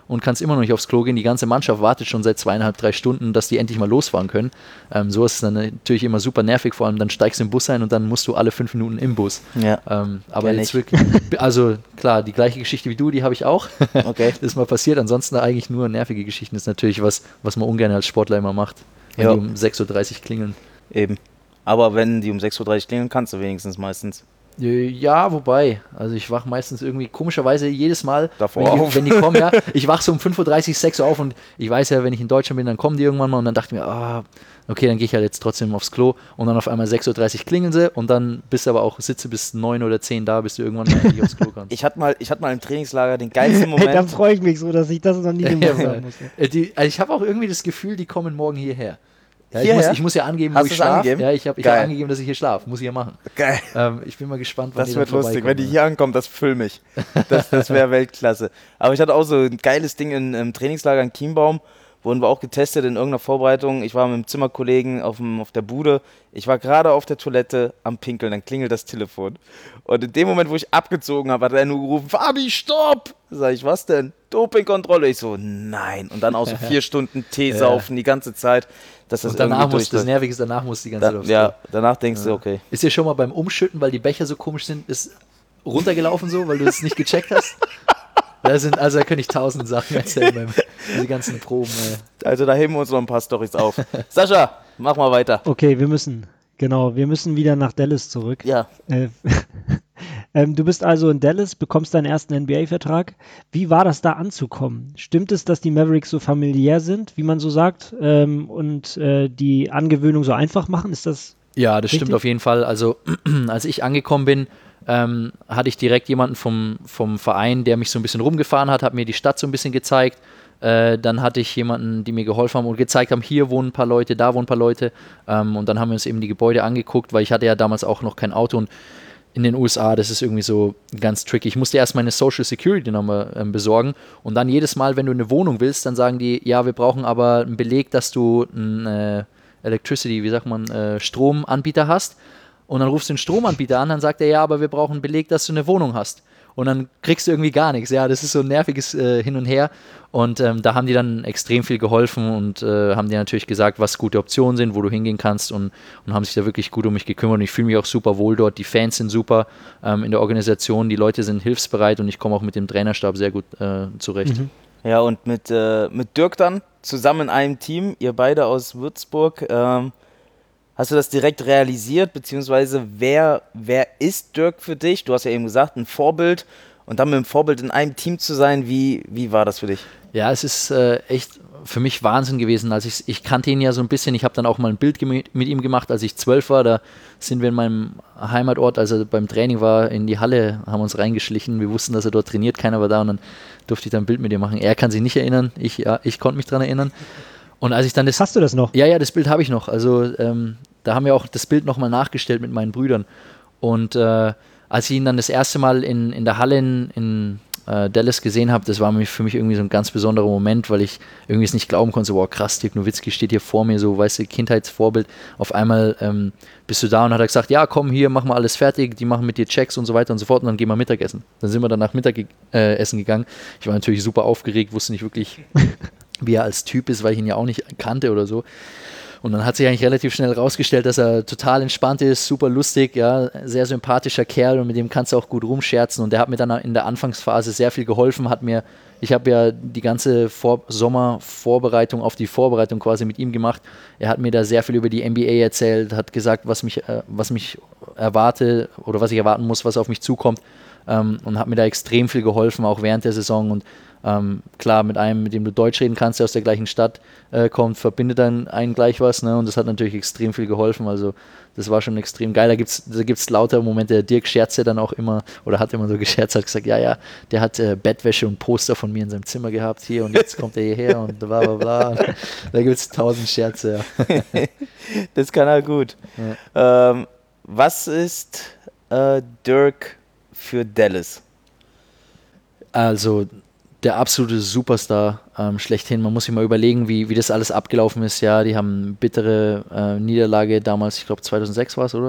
und kannst immer noch nicht aufs Klo gehen. Die ganze Mannschaft wartet schon seit zweieinhalb, drei Stunden, dass die endlich mal losfahren können. Ähm, so ist es dann natürlich immer super nervig, vor allem dann steigst du im Bus ein und dann musst du alle fünf Minuten im Bus. Ja. Ähm, aber jetzt wirklich, also klar, die gleiche Geschichte wie du, die habe ich auch. Okay. Das ist mal passiert. Ansonsten eigentlich nur nervige Geschichten. Das ist natürlich was, was man ungern als Sportler immer macht, wenn Ja. die um sechs Uhr dreißig klingeln. Eben. Aber wenn die um sechs Uhr dreißig klingeln, kannst du wenigstens meistens. Ja, wobei, also ich wach meistens irgendwie komischerweise jedes Mal, Davor wenn, die, auf. wenn die kommen, ja, ich wach so um fünf Uhr dreißig, sechs Uhr auf und ich weiß ja, wenn ich in Deutschland bin, dann kommen die irgendwann mal und dann dachte ich mir, ah, okay, dann gehe ich halt jetzt trotzdem aufs Klo und dann auf einmal sechs Uhr dreißig klingeln sie und dann bist du aber auch, sitze bis neun oder zehn da, bis du irgendwann mal endlich aufs Klo kannst. Ich hatte mal, ich hatte mal im Trainingslager den geilsten Hey, da Moment. freue ich mich so, dass ich das noch nie gemacht haben muss. Äh, die, also ich habe auch irgendwie das Gefühl, die kommen morgen hierher. Ja, ich, Hierher? muss, ich muss ja angeben, Hast wo ich du's schlafe. angegeben? Ja, ich habe ich Geil. hab angegeben, dass ich hier schlafe. Muss ich ja machen. Geil. Ähm, ich bin mal gespannt, wann Das die wird dann lustig. Wenn die vorbeikommen. hier ankommen, das füll mich. Das, das wäre Weltklasse. Aber ich hatte auch so ein geiles Ding in, im Trainingslager in Chiembaum. Wurden wir auch getestet in irgendeiner Vorbereitung. Ich war mit dem Zimmerkollegen auf, dem, auf der Bude. Ich war gerade auf der Toilette am Pinkeln. Dann klingelt das Telefon. Und in dem Moment, wo ich abgezogen habe, hat er nur gerufen, Fabi, stopp! Sag ich, was denn? Dopingkontrolle. Ich so, nein. Und dann auch so vier Stunden Tee saufen die ganze Zeit. Dass das Und danach irgendwie muss, das durch- Nervige ist, danach muss die ganze da, Zeit aufs Ja, Klo. danach denkst du, okay. Ist dir schon mal beim Umschütten, weil die Becher so komisch sind, ist runtergelaufen so, weil du es nicht gecheckt hast? Da sind, also da könnte ich tausend Sachen erzählen beim diese ganzen Proben. Ey. Also da heben wir uns noch ein paar Storys auf. Sascha, mach mal weiter. Okay, wir müssen, genau, wir müssen wieder nach Dallas zurück. Ja, Äh, ähm, du bist also in Dallas, bekommst deinen ersten N B A-Vertrag. Wie war das da anzukommen? Stimmt es, dass die Mavericks so familiär sind, wie man so sagt, ähm, und äh, die Angewöhnung so einfach machen? Ist das Ja, das Richtig? stimmt auf jeden Fall. Also als ich angekommen bin, ähm, hatte ich direkt jemanden vom, vom Verein, der mich so ein bisschen rumgefahren hat, hat mir die Stadt so ein bisschen gezeigt. Äh, dann hatte ich jemanden, die mir geholfen haben und gezeigt haben, hier wohnen ein paar Leute, da wohnen ein paar Leute. Ähm, und dann haben wir uns eben die Gebäude angeguckt, weil ich hatte ja damals auch noch kein Auto und in den U S A, das ist irgendwie so ganz tricky. Ich musste erst meine Social Security Nummer ähm, besorgen und dann jedes Mal, wenn du eine Wohnung willst, dann sagen die, ja, wir brauchen aber einen Beleg, dass du ein äh, Electricity, wie sagt man, äh, Stromanbieter hast. Und dann rufst du den Stromanbieter an, dann sagt er, ja, aber wir brauchen einen Beleg, dass du eine Wohnung hast. Und dann kriegst du irgendwie gar nichts. Ja, das ist so ein nerviges äh, Hin und Her. Und ähm, da haben die dann extrem viel geholfen und äh, haben dir natürlich gesagt, was gute Optionen sind, wo du hingehen kannst und, und haben sich da wirklich gut um mich gekümmert. Und ich fühle mich auch super wohl dort. Die Fans sind super ähm, in der Organisation, die Leute sind hilfsbereit und ich komme auch mit dem Trainerstab sehr gut äh, zurecht. Mhm. ja und mit, äh, mit Dirk dann zusammen in einem Team, ihr beide aus Würzburg. Ähm, hast du das direkt realisiert, beziehungsweise wer, wer ist Dirk für dich? Du hast ja eben gesagt, ein Vorbild. Und dann mit dem Vorbild in einem Team zu sein, wie, wie war das für dich? Ja, es ist äh, echt für mich Wahnsinn gewesen. Als ich, ich kannte ihn ja so ein bisschen. Ich habe dann auch mal ein Bild gem- mit ihm gemacht, als ich zwölf war. Da sind wir in meinem Heimatort, als er beim Training war, in die Halle, haben uns reingeschlichen. Wir wussten, dass er dort trainiert, keiner war da und dann durfte ich da ein Bild mit ihm machen. Er kann sich nicht erinnern, ich, ja, ich konnte mich dran erinnern. Und als ich dann das... Hast du das noch? Ja, ja, das Bild habe ich noch. Also ähm, da haben wir auch das Bild nochmal nachgestellt mit meinen Brüdern. Und äh, als ich ihn dann das erste Mal in, in der Halle in, in äh, Dallas gesehen habe, das war für mich irgendwie so ein ganz besonderer Moment, weil ich irgendwie es nicht glauben konnte, so, wow, krass, Dirk Nowitzki steht hier vor mir, so, weißt du, Kindheitsvorbild. Auf einmal ähm, bist du da und hat er gesagt, ja, komm hier, mach mal alles fertig, die machen mit dir Checks und so weiter und so fort und dann gehen wir Mittagessen. Dann sind wir dann nach Mittagessen äh, gegangen. Ich war natürlich super aufgeregt, wusste nicht wirklich, wie er als Typ ist, weil ich ihn ja auch nicht kannte oder so. Und dann hat sich eigentlich relativ schnell rausgestellt, dass er total entspannt ist, super lustig, ja, sehr sympathischer Kerl und mit dem kannst du auch gut rumscherzen. Und der hat mir dann in der Anfangsphase sehr viel geholfen, hat mir, ich habe ja die ganze Vor- Sommervorbereitung auf die Vorbereitung quasi mit ihm gemacht. Er hat mir da sehr viel über die N B A erzählt, hat gesagt, was mich, äh, was mich erwarte oder was ich erwarten muss, was auf mich zukommt. Ähm, und hat mir da extrem viel geholfen, auch während der Saison. Und ähm, klar, mit einem, mit dem du Deutsch reden kannst, der aus der gleichen Stadt äh, kommt, verbindet dann einen gleich was, ne? Und das hat natürlich extrem viel geholfen. Also das war schon extrem geil. Da gibt es da gibt's lauter Momente. Der Dirk scherzte dann auch immer, oder hat immer so gescherzt, hat gesagt, ja, ja, der hat äh, Bettwäsche und Poster von mir in seinem Zimmer gehabt hier und jetzt kommt er hierher und bla bla bla. Da gibt es tausend Scherze, ja. Das kann er gut. Ja. Ähm, was ist äh, Dirk für Dallas? Also der absolute Superstar ähm, schlechthin. Man muss sich mal überlegen, wie, wie das alles abgelaufen ist. Ja, die haben eine bittere äh, Niederlage damals, ich glaube zweitausendsechs war es, oder?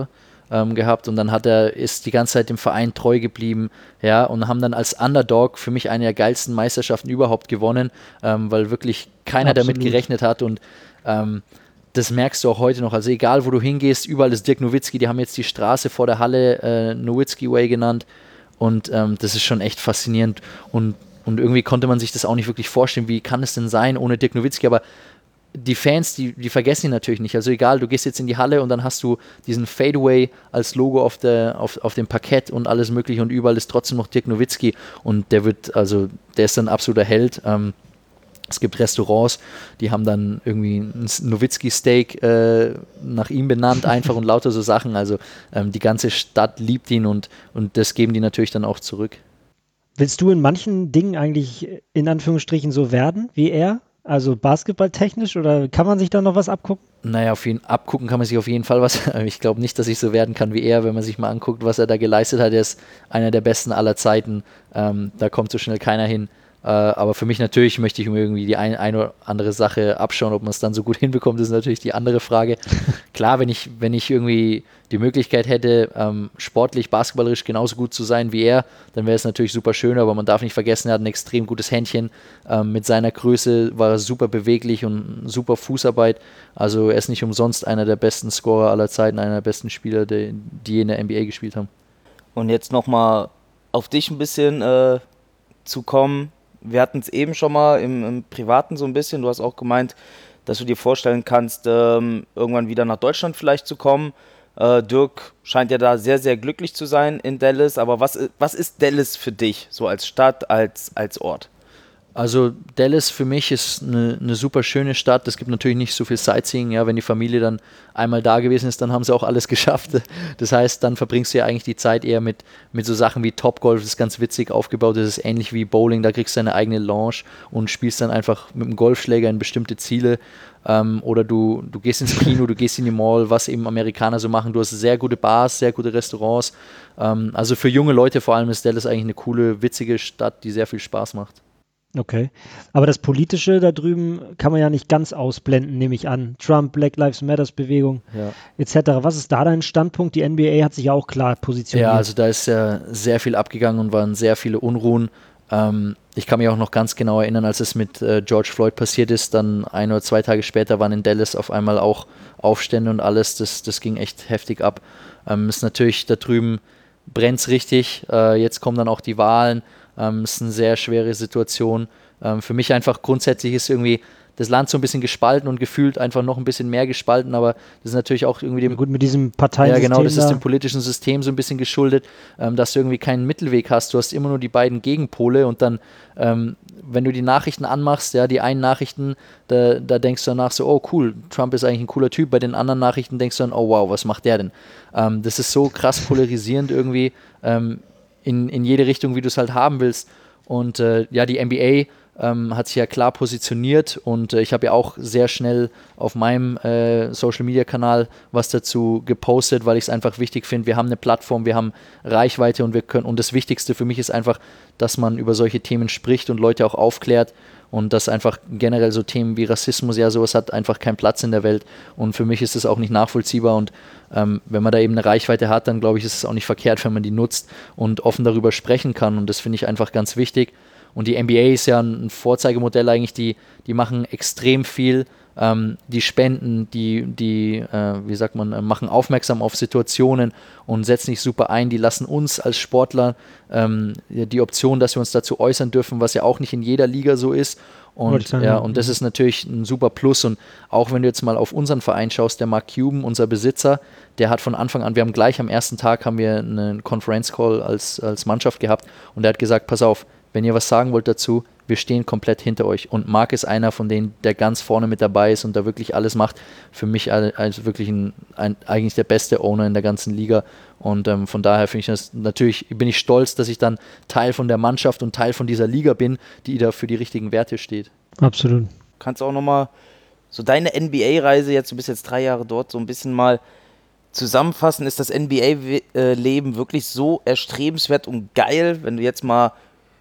ähm, gehabt und dann hat er, ist die ganze Zeit dem Verein treu geblieben, ja, und haben dann als Underdog für mich eine der geilsten Meisterschaften überhaupt gewonnen, ähm, weil wirklich keiner Absolut. damit gerechnet hat und ähm, das merkst du auch heute noch. Also egal, wo du hingehst, überall ist Dirk Nowitzki. Die haben jetzt die Straße vor der Halle äh, Nowitzki Way genannt. Und ähm, das ist schon echt faszinierend. Und, und irgendwie konnte man sich das auch nicht wirklich vorstellen. Wie kann es denn sein ohne Dirk Nowitzki? Aber die Fans, die, die vergessen ihn natürlich nicht. Also egal, du gehst jetzt in die Halle und dann hast du diesen Fadeaway als Logo auf, der, auf, auf dem Parkett und alles mögliche. Und überall ist trotzdem noch Dirk Nowitzki. Und der wird, also der ist dann ein absoluter Held. Ähm, Es gibt Restaurants, die haben dann irgendwie ein Nowitzki-Steak äh, nach ihm benannt, einfach und lauter so Sachen. Also ähm, die ganze Stadt liebt ihn und, und das geben die natürlich dann auch zurück. Willst du in manchen Dingen eigentlich in Anführungsstrichen so werden wie er? Also basketballtechnisch oder kann man sich da noch was abgucken? Naja, auf jeden, abgucken kann man sich auf jeden Fall was. Ich glaube nicht, dass ich so werden kann wie er, wenn man sich mal anguckt, was er da geleistet hat. Er ist einer der besten aller Zeiten. Ähm, da kommt so schnell keiner hin. Uh, aber für mich natürlich möchte ich mir irgendwie die ein, eine oder andere Sache abschauen, ob man es dann so gut hinbekommt, ist natürlich die andere Frage. Klar, wenn ich, wenn ich irgendwie die Möglichkeit hätte, ähm, sportlich, basketballerisch genauso gut zu sein wie er, dann wäre es natürlich super schön, aber man darf nicht vergessen, er hat ein extrem gutes Händchen. Ähm, mit seiner Größe war er super beweglich und super Fußarbeit. Also er ist nicht umsonst einer der besten Scorer aller Zeiten, einer der besten Spieler, die, die in der N B A gespielt haben. Und jetzt nochmal auf dich ein bisschen äh, zu kommen. Wir hatten es eben schon mal im, im Privaten so ein bisschen. Du hast auch gemeint, dass du dir vorstellen kannst, ähm, irgendwann wieder nach Deutschland vielleicht zu kommen. Äh, Dirk scheint ja da sehr, sehr glücklich zu sein in Dallas. Aber was, was ist Dallas für dich, so als Stadt, als, als Ort? Also Dallas für mich ist eine, eine super schöne Stadt. Es gibt natürlich nicht so viel Sightseeing. Ja, wenn die Familie dann einmal da gewesen ist, dann haben sie auch alles geschafft. Das heißt, dann verbringst du ja eigentlich die Zeit eher mit, mit so Sachen wie Topgolf. Das ist ganz witzig aufgebaut. Das ist ähnlich wie Bowling. Da kriegst du deine eigene Lounge und spielst dann einfach mit dem Golfschläger in bestimmte Ziele. Ähm, oder du, du gehst ins Kino, du gehst in die Mall, was eben Amerikaner so machen. Du hast sehr gute Bars, sehr gute Restaurants. Ähm, also für junge Leute vor allem ist Dallas eigentlich eine coole, witzige Stadt, die sehr viel Spaß macht. Okay, aber das Politische da drüben kann man ja nicht ganz ausblenden, nehme ich an. Trump, Black Lives Matters Bewegung Ja. et cetera. Was ist da dein Standpunkt? Die N B A hat sich ja auch klar positioniert. Ja, also da ist ja sehr viel abgegangen und waren sehr viele Unruhen. Ähm, ich kann mich auch noch ganz genau erinnern, als es mit äh, George Floyd passiert ist, dann ein oder zwei Tage später waren in Dallas auf einmal auch Aufstände und alles. Das, das ging echt heftig ab. Ähm, ist natürlich da drüben brennt es richtig. Äh, jetzt kommen dann auch die Wahlen. Ähm, ist eine sehr schwere Situation. Ähm, für mich einfach grundsätzlich ist irgendwie das Land so ein bisschen gespalten und gefühlt einfach noch ein bisschen mehr gespalten, aber das ist natürlich auch irgendwie dem... Gut, mit diesem Parteiensystem. Ja, genau, das da. ist dem politischen System so ein bisschen geschuldet, ähm, dass du irgendwie keinen Mittelweg hast. Du hast immer nur die beiden Gegenpole und dann, ähm, wenn du die Nachrichten anmachst, ja, die einen Nachrichten, da, da denkst du danach so, oh cool, Trump ist eigentlich ein cooler Typ. Bei den anderen Nachrichten denkst du dann, oh wow, was macht der denn? Ähm, das ist so krass polarisierend irgendwie ähm, in, in jede Richtung, wie du es halt haben willst. Und äh, ja, die N B A ähm, hat sich ja klar positioniert und äh, ich habe ja auch sehr schnell auf meinem äh, Social-Media-Kanal was dazu gepostet, weil ich es einfach wichtig finde. Wir haben eine Plattform, wir haben Reichweite und wir können, und das Wichtigste für mich ist einfach, dass man über solche Themen spricht und Leute auch aufklärt und dass einfach generell so Themen wie Rassismus, ja, sowas hat einfach keinen Platz in der Welt und für mich ist es auch nicht nachvollziehbar und ähm, wenn man da eben eine Reichweite hat, dann glaube ich, ist es auch nicht verkehrt, wenn man die nutzt und offen darüber sprechen kann und das finde ich einfach ganz wichtig. Und die N B A ist ja ein Vorzeigemodell eigentlich, die, die machen extrem viel, ähm, die spenden, die, die äh, wie sagt man, äh, machen aufmerksam auf Situationen und setzen sich super ein. Die lassen uns als Sportler ähm, die Option, dass wir uns dazu äußern dürfen, was ja auch nicht in jeder Liga so ist. Und, sagen, ja, ja. und das ist natürlich ein super Plus. Und auch wenn du jetzt mal auf unseren Verein schaust, der Mark Cuban, unser Besitzer, der hat von Anfang an, wir haben gleich am ersten Tag haben wir einen Conference Call als, als Mannschaft gehabt und der hat gesagt, pass auf, wenn ihr was sagen wollt dazu, wir stehen komplett hinter euch. Und Marc ist einer von denen, der ganz vorne mit dabei ist und da wirklich alles macht. Für mich als wirklich ein, ein, eigentlich der beste Owner in der ganzen Liga. Und ähm, von daher finde ich das natürlich, bin ich stolz, dass ich dann Teil von der Mannschaft und Teil von dieser Liga bin, die da für die richtigen Werte steht. Absolut. Kannst du auch nochmal so deine N B A-Reise, jetzt du bist jetzt drei Jahre dort, so ein bisschen mal zusammenfassen? Ist das N B A-Leben wirklich so erstrebenswert und geil, wenn du jetzt mal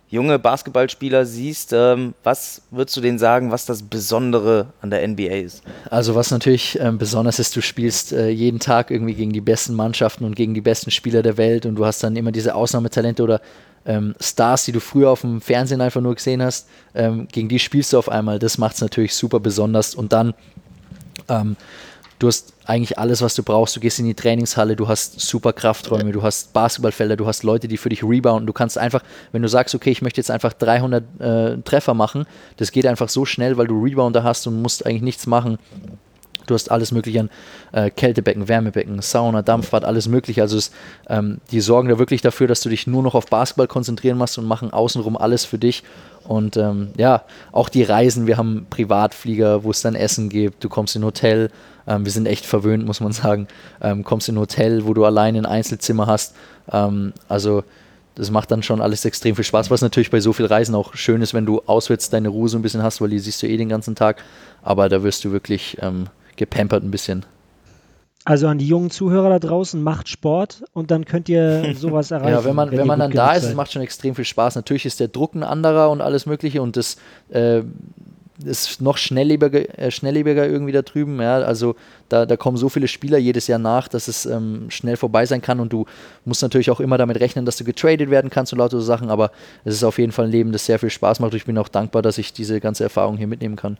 junge Basketballspieler siehst, ähm, was würdest du denen sagen, was das Besondere an der N B A ist? Also was natürlich ähm, besonders ist, du spielst äh, jeden Tag irgendwie gegen die besten Mannschaften und gegen die besten Spieler der Welt und du hast dann immer diese Ausnahmetalente oder ähm, Stars, die du früher auf dem Fernsehen einfach nur gesehen hast, ähm, gegen die spielst du auf einmal. Das macht es natürlich super besonders und dann ähm, du hast eigentlich alles, was du brauchst. Du gehst in die Trainingshalle, du hast super Krafträume, du hast Basketballfelder, du hast Leute, die für dich rebounden. Du kannst einfach, wenn du sagst, okay, ich möchte jetzt einfach dreihundert äh, Treffer machen, das geht einfach so schnell, weil du Rebounder hast und musst eigentlich nichts machen. Du hast alles mögliche an äh, Kältebecken, Wärmebecken, Sauna, Dampfbad, alles mögliche. Also es, ähm, die sorgen da wirklich dafür, dass du dich nur noch auf Basketball konzentrieren musst und machen außenrum alles für dich. Und ähm, ja, auch die Reisen, wir haben Privatflieger, wo es dann Essen gibt, du kommst in ein Hotel, ähm, wir sind echt verwöhnt, muss man sagen, ähm, kommst in ein Hotel, wo du alleine ein Einzelzimmer hast, ähm, also das macht dann schon alles extrem viel Spaß, was natürlich bei so viel Reisen auch schön ist, wenn du auswärts deine Ruhe so ein bisschen hast, weil die siehst du eh den ganzen Tag, aber da wirst du wirklich ähm, gepampert ein bisschen. Also an die jungen Zuhörer da draußen, macht Sport und dann könnt ihr sowas erreichen. Ja, wenn man, wenn ihr man gut dann da genug ist, es seid. macht schon extrem viel Spaß. Natürlich ist der Druck ein anderer und alles mögliche und das äh, ist noch schnelllebiger, äh, schnelllebiger irgendwie da drüben. Ja, also da, da kommen so viele Spieler jedes Jahr nach, dass es ähm, schnell vorbei sein kann und du musst natürlich auch immer damit rechnen, dass du getradet werden kannst und lauter so Sachen, aber es ist auf jeden Fall ein Leben, das sehr viel Spaß macht und ich bin auch dankbar, dass ich diese ganze Erfahrung hier mitnehmen kann.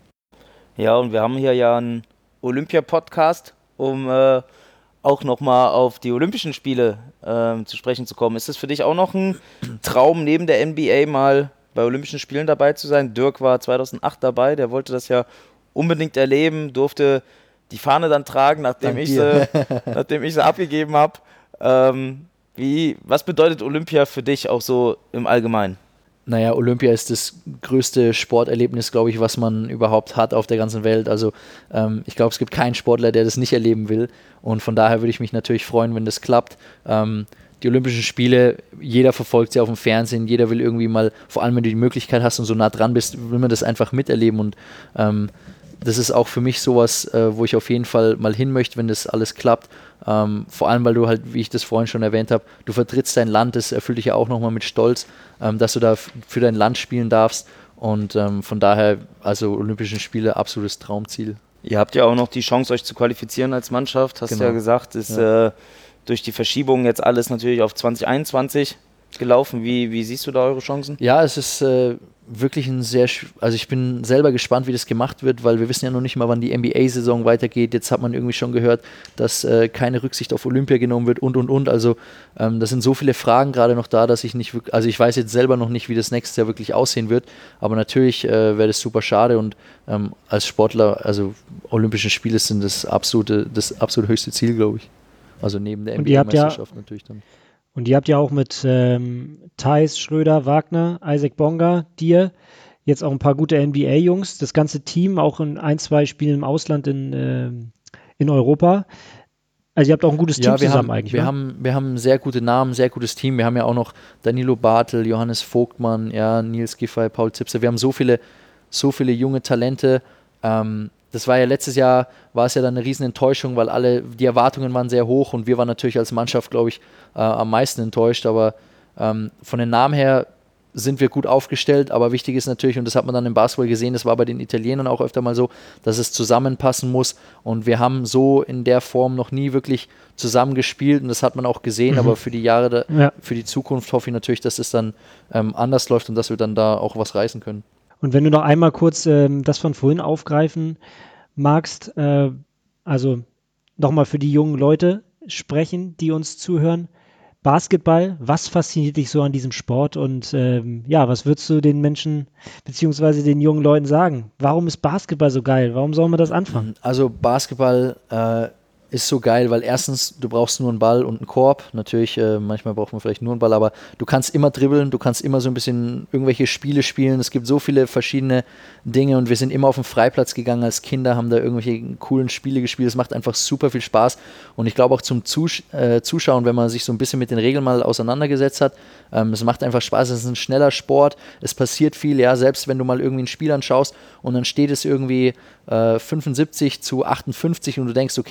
Ja, und wir haben hier ja einen Olympia-Podcast, um äh, auch nochmal auf die Olympischen Spiele äh, zu sprechen zu kommen. Ist es für dich auch noch ein Traum, neben der N B A mal bei Olympischen Spielen dabei zu sein? Dirk war zweitausendacht dabei, der wollte das ja unbedingt erleben, durfte die Fahne dann tragen, nachdem, ich sie, nachdem ich sie abgegeben habe. Ähm, wie, was bedeutet Olympia für dich auch so im Allgemeinen? Naja, Olympia ist das größte Sporterlebnis, glaube ich, was man überhaupt hat auf der ganzen Welt. Also ähm, ich glaube, es gibt keinen Sportler, der das nicht erleben will. Und von daher würde ich mich natürlich freuen, wenn das klappt. Ähm, die Olympischen Spiele, jeder verfolgt sie auf dem Fernsehen, jeder will irgendwie mal, vor allem wenn du die Möglichkeit hast und so nah dran bist, will man das einfach miterleben. Und ähm, das ist auch für mich sowas, äh, wo ich auf jeden Fall mal hin möchte, wenn das alles klappt. Ähm, vor allem, weil du halt, wie ich das vorhin schon erwähnt habe, du vertrittst dein Land, das erfüllt dich ja auch nochmal mit Stolz, ähm, dass du da f- für dein Land spielen darfst und ähm, von daher, also Olympischen Spiele, absolutes Traumziel. Ihr habt ja auch noch die Chance, euch zu qualifizieren als Mannschaft, hast du Genau. ja gesagt, ist Ja. äh, durch die Verschiebung jetzt alles natürlich auf zwanzig einundzwanzig gelaufen. Wie, wie siehst du da eure Chancen? Ja, es ist äh, wirklich ein sehr, sch- also ich bin selber gespannt, wie das gemacht wird, weil wir wissen ja noch nicht mal, wann die N B A-Saison weitergeht. Jetzt hat man irgendwie schon gehört, dass äh, keine Rücksicht auf Olympia genommen wird und, und, und. Also ähm, da sind so viele Fragen gerade noch da, dass ich nicht wirklich, also ich weiß jetzt selber noch nicht, wie das nächstes Jahr wirklich aussehen wird, aber natürlich äh, wäre das super schade und ähm, als Sportler, also Olympische Spiele sind das absolute, das absolut höchste Ziel, glaube ich. Also neben der Und ihr habt ja- N B A-Meisterschaft natürlich dann. Und ihr habt ja auch mit ähm, Theis, Schröder, Wagner, Isaac Bonga, dir jetzt auch ein paar gute N B A-Jungs, das ganze Team auch in ein, zwei Spielen im Ausland in, ähm, in Europa. Also ihr habt auch ein gutes Team Ja, wir zusammen haben, eigentlich, wir ne? haben, wir haben sehr gute Namen, sehr gutes Team. Wir haben ja auch noch Danilo Bartel, Johannes Vogtmann, ja, Nils Giffey, Paul Zipser. Wir haben so viele, so viele junge Talente. Ähm, das war ja letztes Jahr, war es ja dann eine riesen Enttäuschung, weil alle, die Erwartungen waren sehr hoch und wir waren natürlich als Mannschaft, glaube ich, äh, am meisten enttäuscht. Aber ähm, von den Namen her sind wir gut aufgestellt, aber wichtig ist natürlich, und das hat man dann im Basketball gesehen, das war bei den Italienern auch öfter mal so, dass es zusammenpassen muss und wir haben so in der Form noch nie wirklich zusammengespielt und das hat man auch gesehen, Mhm. aber für die Jahre, da, Ja. für die Zukunft hoffe ich natürlich, dass es dann ähm, anders läuft und dass wir dann da auch was reißen können. Und wenn du noch einmal kurz ähm, das von vorhin aufgreifen magst, äh, also nochmal für die jungen Leute sprechen, die uns zuhören. Basketball, was fasziniert dich so an diesem Sport und ähm, ja, was würdest du den Menschen beziehungsweise den jungen Leuten sagen? Warum ist Basketball so geil? Warum soll man das anfangen? Also Basketball äh, ist so geil, weil erstens, du brauchst nur einen Ball und einen Korb. Natürlich, äh, manchmal braucht man vielleicht nur einen Ball, aber du kannst immer dribbeln, du kannst immer so ein bisschen irgendwelche Spiele spielen. Es gibt so viele verschiedene Dinge und wir sind immer auf den Freiplatz gegangen als Kinder, haben da irgendwelche coolen Spiele gespielt. Es macht einfach super viel Spaß und ich glaube auch zum Zus- äh, Zuschauen, wenn man sich so ein bisschen mit den Regeln mal auseinandergesetzt hat, ähm, es macht einfach Spaß. Es ist ein schneller Sport, es passiert viel, ja, selbst wenn du mal irgendwie ein Spiel anschaust und dann steht es irgendwie äh, fünfundsiebzig zu achtundfünfzig und du denkst, okay, das Spiel ist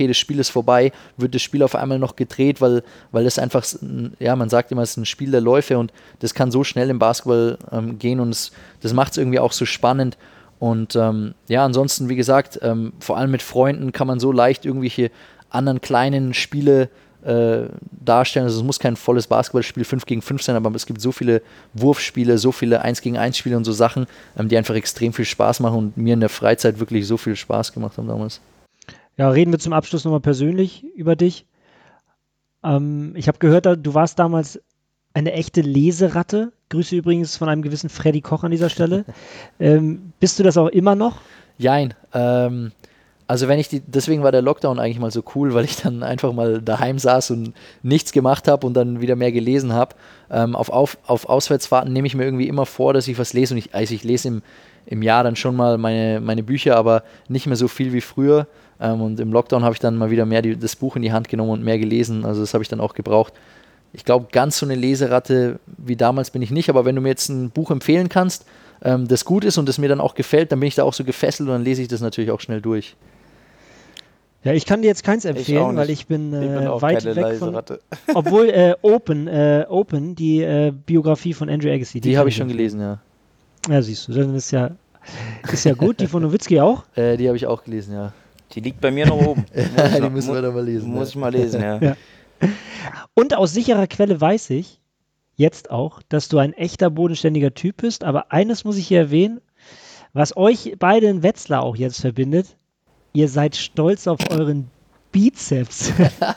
ist vorbei, wird das Spiel auf einmal noch gedreht, weil, weil das einfach, ja, man sagt immer, es ist ein Spiel der Läufe und das kann so schnell im Basketball ähm, gehen und es, das macht es irgendwie auch so spannend. Und ähm, ja, ansonsten, wie gesagt, ähm, vor allem mit Freunden kann man so leicht irgendwelche anderen kleinen Spiele äh, darstellen. Also es muss kein volles Basketballspiel fünf gegen fünf sein, aber es gibt so viele Wurfspiele, so viele eins gegen eins Spiele und so Sachen, ähm, die einfach extrem viel Spaß machen und mir in der Freizeit wirklich so viel Spaß gemacht haben damals. Ja, reden wir zum Abschluss nochmal persönlich über dich. Ähm, ich habe gehört, du warst damals eine echte Leseratte. Grüße übrigens von einem gewissen Freddy Koch an dieser Stelle. ähm, bist du das auch immer noch? Jein. Ähm, also wenn ich die, deswegen war der Lockdown eigentlich mal so cool, weil ich dann einfach mal daheim saß und nichts gemacht habe und dann wieder mehr gelesen habe. Ähm, auf, auf, auf Auswärtsfahrten nehme ich mir irgendwie immer vor, dass ich was lese und ich, also ich lese im, im Jahr dann schon mal meine, meine Bücher, aber nicht mehr so viel wie früher. Ähm, und im Lockdown habe ich dann mal wieder mehr die, das Buch in die Hand genommen und mehr gelesen. Also das habe ich dann auch gebraucht. Ich glaube, ganz so eine Leseratte wie damals bin ich nicht, aber wenn du mir jetzt ein Buch empfehlen kannst, ähm, das gut ist und das mir dann auch gefällt, dann bin ich da auch so gefesselt und dann lese ich das natürlich auch schnell durch. Ja, ich kann dir jetzt keins empfehlen, ich weil ich bin, äh, ich bin auch weit keine weg Leseratte. von... Obwohl äh, Open, äh, Open, die äh, Biografie von Andrew Agassi. Die, die habe ich schon gelesen, ja. Ja, siehst du, dann ist ja, ist ja gut. Die von Nowitzki auch? Äh, die habe ich auch gelesen, ja. Die liegt bei mir noch oben. die noch, müssen wir dann mal lesen. Muss ja. ich mal lesen, ja. ja. Und aus sicherer Quelle weiß ich, jetzt auch, dass du ein echter bodenständiger Typ bist, aber eines muss ich hier erwähnen, was euch beide in Wetzlar auch jetzt verbindet, ihr seid stolz auf euren Bizeps.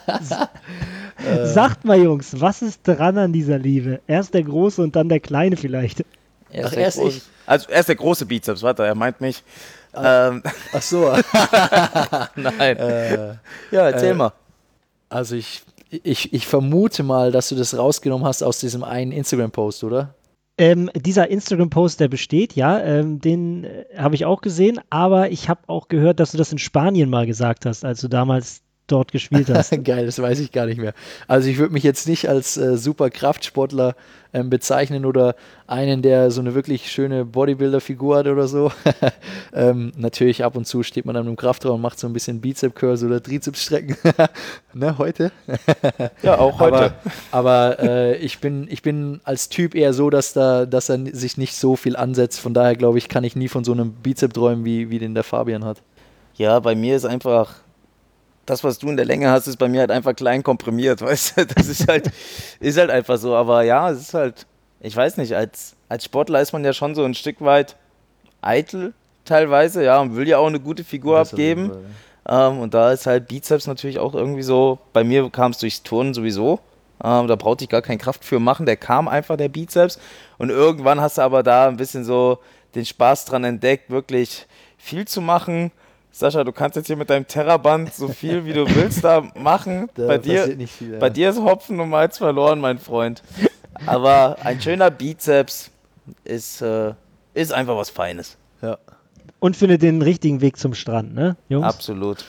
Sagt mal, Jungs, was ist dran an dieser Liebe? Erst der Große und dann der Kleine vielleicht. Ach, erst ich. Also erst der große Bizeps, warte, er meint mich. Ah. Ähm. Ach so. Nein. Äh, ja, erzähl äh, mal. Also ich, ich, ich vermute mal, dass du das rausgenommen hast aus diesem einen Instagram-Post, oder? Ähm, dieser Instagram-Post, der besteht, ja, ähm, den äh, habe ich auch gesehen, aber ich habe auch gehört, dass du das in Spanien mal gesagt hast, als du damals dort gespielt hast. Geil, das weiß ich gar nicht mehr. Also ich würde mich jetzt nicht als äh, super Kraftsportler ähm, bezeichnen oder einen, der so eine wirklich schöne Bodybuilder-Figur hat oder so. ähm, natürlich ab und zu steht man dann im Kraftraum und macht so ein bisschen Bizep-Curls oder Trizeps-Strecken. Ne, heute? Ja, auch heute. Aber, aber äh, ich, bin, ich bin als Typ eher so, dass, da, dass er sich nicht so viel ansetzt. Von daher, glaube ich, kann ich nie von so einem Bizep träumen, wie, wie den der Fabian hat. Ja, bei mir ist einfach... Das, was du in der Länge hast, ist bei mir halt einfach klein komprimiert, weißt du, das ist halt, ist halt einfach so, aber ja, es ist halt, ich weiß nicht, als, als Sportler ist man ja schon so ein Stück weit eitel teilweise, ja, und will ja auch eine gute Figur das abgeben, Fall, ähm, und da ist halt Bizeps natürlich auch irgendwie so, bei mir kam es durchs Turnen sowieso, ähm, da brauchte ich gar keine Kraft für machen, der kam einfach, der Bizeps, und irgendwann hast du aber da ein bisschen so den Spaß dran entdeckt, wirklich viel zu machen. Sascha, du kannst jetzt hier mit deinem Terraband so viel, wie du willst, da machen. Da bei dir, nicht viel, ja. Bei dir ist Hopfen und Malz verloren, mein Freund. Aber ein schöner Bizeps ist, äh, ist einfach was Feines. Ja. Und findet den richtigen Weg zum Strand, ne, Jungs? Absolut.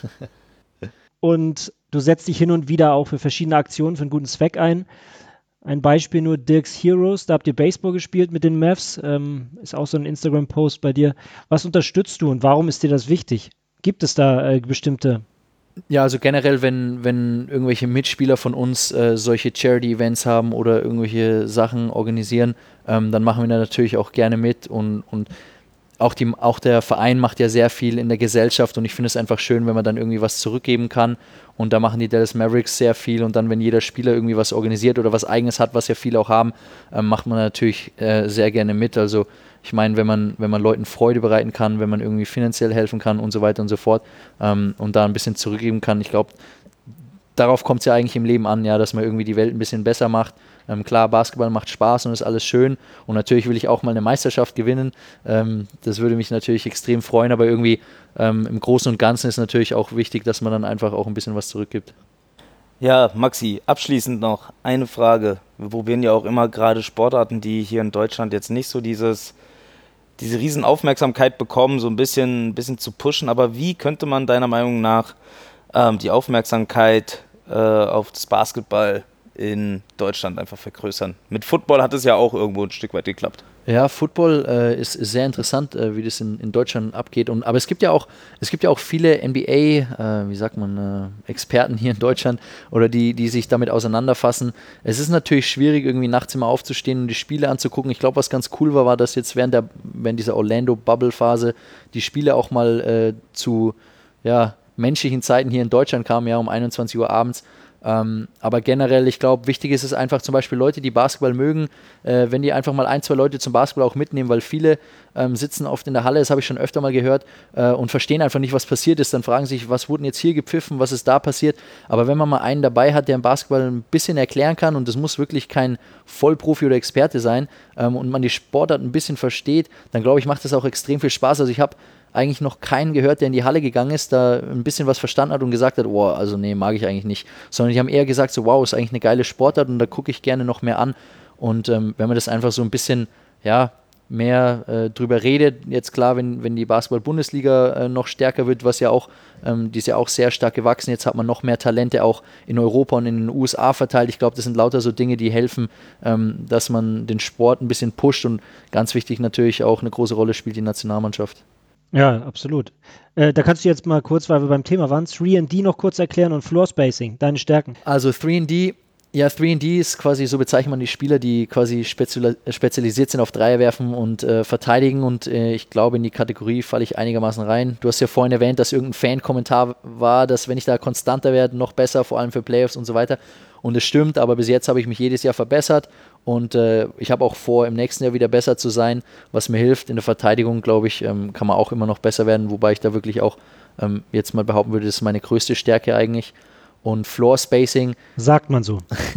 Und du setzt dich hin und wieder auch für verschiedene Aktionen für einen guten Zweck ein. Ein Beispiel nur Dirks Heroes, da habt ihr Baseball gespielt mit den Mavs. Ähm, ist auch so ein Instagram-Post bei dir. Was unterstützt du und warum ist dir das wichtig? Gibt es da äh, bestimmte? Ja, also generell, wenn, wenn irgendwelche Mitspieler von uns äh, solche Charity-Events haben oder irgendwelche Sachen organisieren, ähm, dann machen wir da natürlich auch gerne mit und, und auch, die, auch der Verein macht ja sehr viel in der Gesellschaft und ich finde es einfach schön, wenn man dann irgendwie was zurückgeben kann und da machen die Dallas Mavericks sehr viel und dann, wenn jeder Spieler irgendwie was organisiert oder was Eigenes hat, was ja viele auch haben, ähm, macht man natürlich äh, sehr gerne mit, also ich meine, wenn man, wenn man Leuten Freude bereiten kann, wenn man irgendwie finanziell helfen kann und so weiter und so fort ähm, und da ein bisschen zurückgeben kann, ich glaube, darauf kommt es ja eigentlich im Leben an, ja, dass man irgendwie die Welt ein bisschen besser macht. Ähm, klar, Basketball macht Spaß und ist alles schön und natürlich will ich auch mal eine Meisterschaft gewinnen. Ähm, das würde mich natürlich extrem freuen, aber irgendwie ähm, im Großen und Ganzen ist natürlich auch wichtig, dass man dann einfach auch ein bisschen was zurückgibt. Ja, Maxi, abschließend noch eine Frage. Wir probieren ja auch immer gerade Sportarten, die hier in Deutschland jetzt nicht so dieses, diese riesen Aufmerksamkeit bekommen, so ein bisschen, ein bisschen zu pushen. Aber wie könnte man deiner Meinung nach ähm, die Aufmerksamkeit äh, auf das Basketball in Deutschland einfach vergrößern. Mit Football hat es ja auch irgendwo ein Stück weit geklappt. Ja, Football äh, ist, ist sehr interessant, äh, wie das in, in Deutschland abgeht. Und, aber es gibt ja auch, es gibt ja auch viele N B A, äh, wie sagt man, äh, Experten hier in Deutschland oder die, die sich damit auseinanderfassen. Es ist natürlich schwierig, irgendwie nachts immer aufzustehen und die Spiele anzugucken. Ich glaube, was ganz cool war, war, dass jetzt während der während dieser Orlando-Bubble-Phase die Spiele auch mal äh, zu ja, menschlichen Zeiten hier in Deutschland kamen, ja, um einundzwanzig Uhr abends. Ähm, aber generell, ich glaube, wichtig ist es einfach zum Beispiel Leute, die Basketball mögen, äh, wenn die einfach mal ein, zwei Leute zum Basketball auch mitnehmen, weil viele ähm, sitzen oft in der Halle, das habe ich schon öfter mal gehört, äh, und verstehen einfach nicht, was passiert ist. Dann fragen sich, was wurden jetzt hier gepfiffen, was ist da passiert. Aber wenn man mal einen dabei hat, der im Basketball ein bisschen erklären kann, und das muss wirklich kein Vollprofi oder Experte sein, ähm, und man die Sportart ein bisschen versteht, dann glaube ich, macht das auch extrem viel Spaß. Also ich habe eigentlich noch keinen gehört, der in die Halle gegangen ist, da ein bisschen was verstanden hat und gesagt hat, oh, also nee, mag ich eigentlich nicht. Sondern die haben eher gesagt, so wow, ist eigentlich eine geile Sportart und da gucke ich gerne noch mehr an. Und ähm, wenn man das einfach so ein bisschen, ja, mehr äh, drüber redet, jetzt klar, wenn, wenn die Basketball-Bundesliga äh, noch stärker wird, was ja auch, ähm, die ist ja auch sehr stark gewachsen, jetzt hat man noch mehr Talente auch in Europa und in den U S A verteilt. Ich glaube, das sind lauter so Dinge, die helfen, ähm, dass man den Sport ein bisschen pusht, und ganz wichtig natürlich auch eine große Rolle spielt die Nationalmannschaft. Ja, absolut. Äh, da kannst du jetzt mal kurz, weil wir beim Thema waren, drei und D noch kurz erklären und Floor Spacing, deine Stärken. Also drei und D, ja, drei und D ist quasi, so bezeichnet man die Spieler, die quasi spezial, spezialisiert sind auf Dreier werfen und äh, verteidigen, und äh, ich glaube, in die Kategorie falle ich einigermaßen rein. Du hast ja vorhin erwähnt, dass irgendein Fan-Kommentar war, dass wenn ich da konstanter werde, noch besser, vor allem für Playoffs und so weiter. Und es stimmt, aber bis jetzt habe ich mich jedes Jahr verbessert, und äh, ich habe auch vor, im nächsten Jahr wieder besser zu sein, was mir hilft. In der Verteidigung, glaube ich, ähm, kann man auch immer noch besser werden, wobei ich da wirklich auch ähm, jetzt mal behaupten würde, das ist meine größte Stärke eigentlich. Und Floor Spacing. Sagt man so.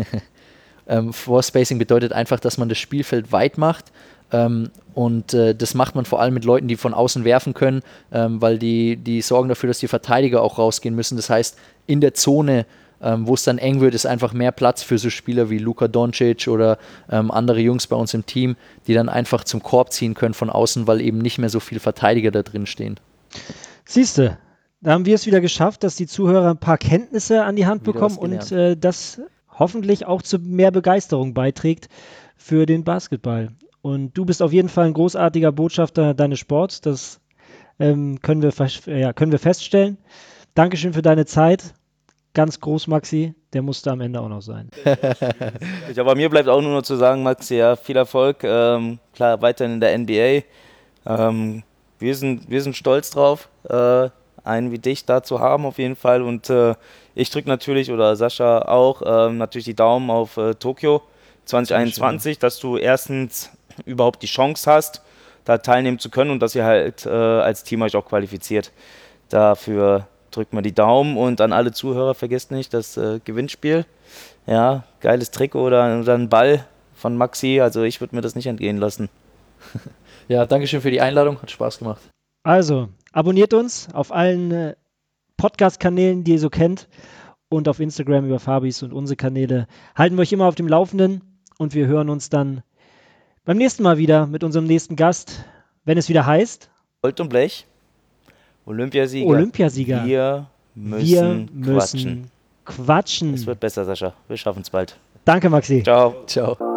ähm, Floor Spacing bedeutet einfach, dass man das Spielfeld weit macht. Ähm, und äh, das macht man vor allem mit Leuten, die von außen werfen können, ähm, weil die, die sorgen dafür, dass die Verteidiger auch rausgehen müssen. Das heißt, in der Zone, ähm, wo es dann eng wird, ist einfach mehr Platz für so Spieler wie Luka Doncic oder ähm, andere Jungs bei uns im Team, die dann einfach zum Korb ziehen können von außen, weil eben nicht mehr so viele Verteidiger da drin stehen. Siehste, da haben wir es wieder geschafft, dass die Zuhörer ein paar Kenntnisse an die Hand Wieder bekommen und äh, das hoffentlich auch zu mehr Begeisterung beiträgt für den Basketball. Und du bist auf jeden Fall ein großartiger Botschafter deines Sports, das ähm, können, wir, ja, können wir feststellen. Dankeschön für deine Zeit. Ganz groß, Maxi, der musste am Ende auch noch sein. Ich, aber mir bleibt auch nur noch zu sagen, Maxi, ja, viel Erfolg, ähm, klar, weiterhin in der N B A. Ähm, wir, sind, wir sind stolz drauf, äh, einen wie dich da zu haben auf jeden Fall, und äh, ich drücke natürlich, oder Sascha auch, äh, natürlich die Daumen auf äh, Tokio zwanzig einundzwanzig, dass du erstens überhaupt die Chance hast, da teilnehmen zu können, und dass ihr halt äh, als Team euch auch qualifiziert. Dafür drückt mal die Daumen, und an alle Zuhörer, vergesst nicht das äh, Gewinnspiel. Ja, geiles Trikot oder, oder ein Ball von Maxi, also ich würde mir das nicht entgehen lassen. Ja, Dankeschön für die Einladung, hat Spaß gemacht. Also, abonniert uns auf allen äh, Podcast-Kanälen, die ihr so kennt, und auf Instagram über Fabis und unsere Kanäle. Halten wir euch immer auf dem Laufenden, und wir hören uns dann beim nächsten Mal wieder mit unserem nächsten Gast, wenn es wieder heißt Gold und Blech, Olympiasieger. Olympiasieger. Wir müssen, wir müssen quatschen. quatschen. Es wird besser, Sascha. Wir schaffen es bald. Danke, Maxi. Ciao. Ciao.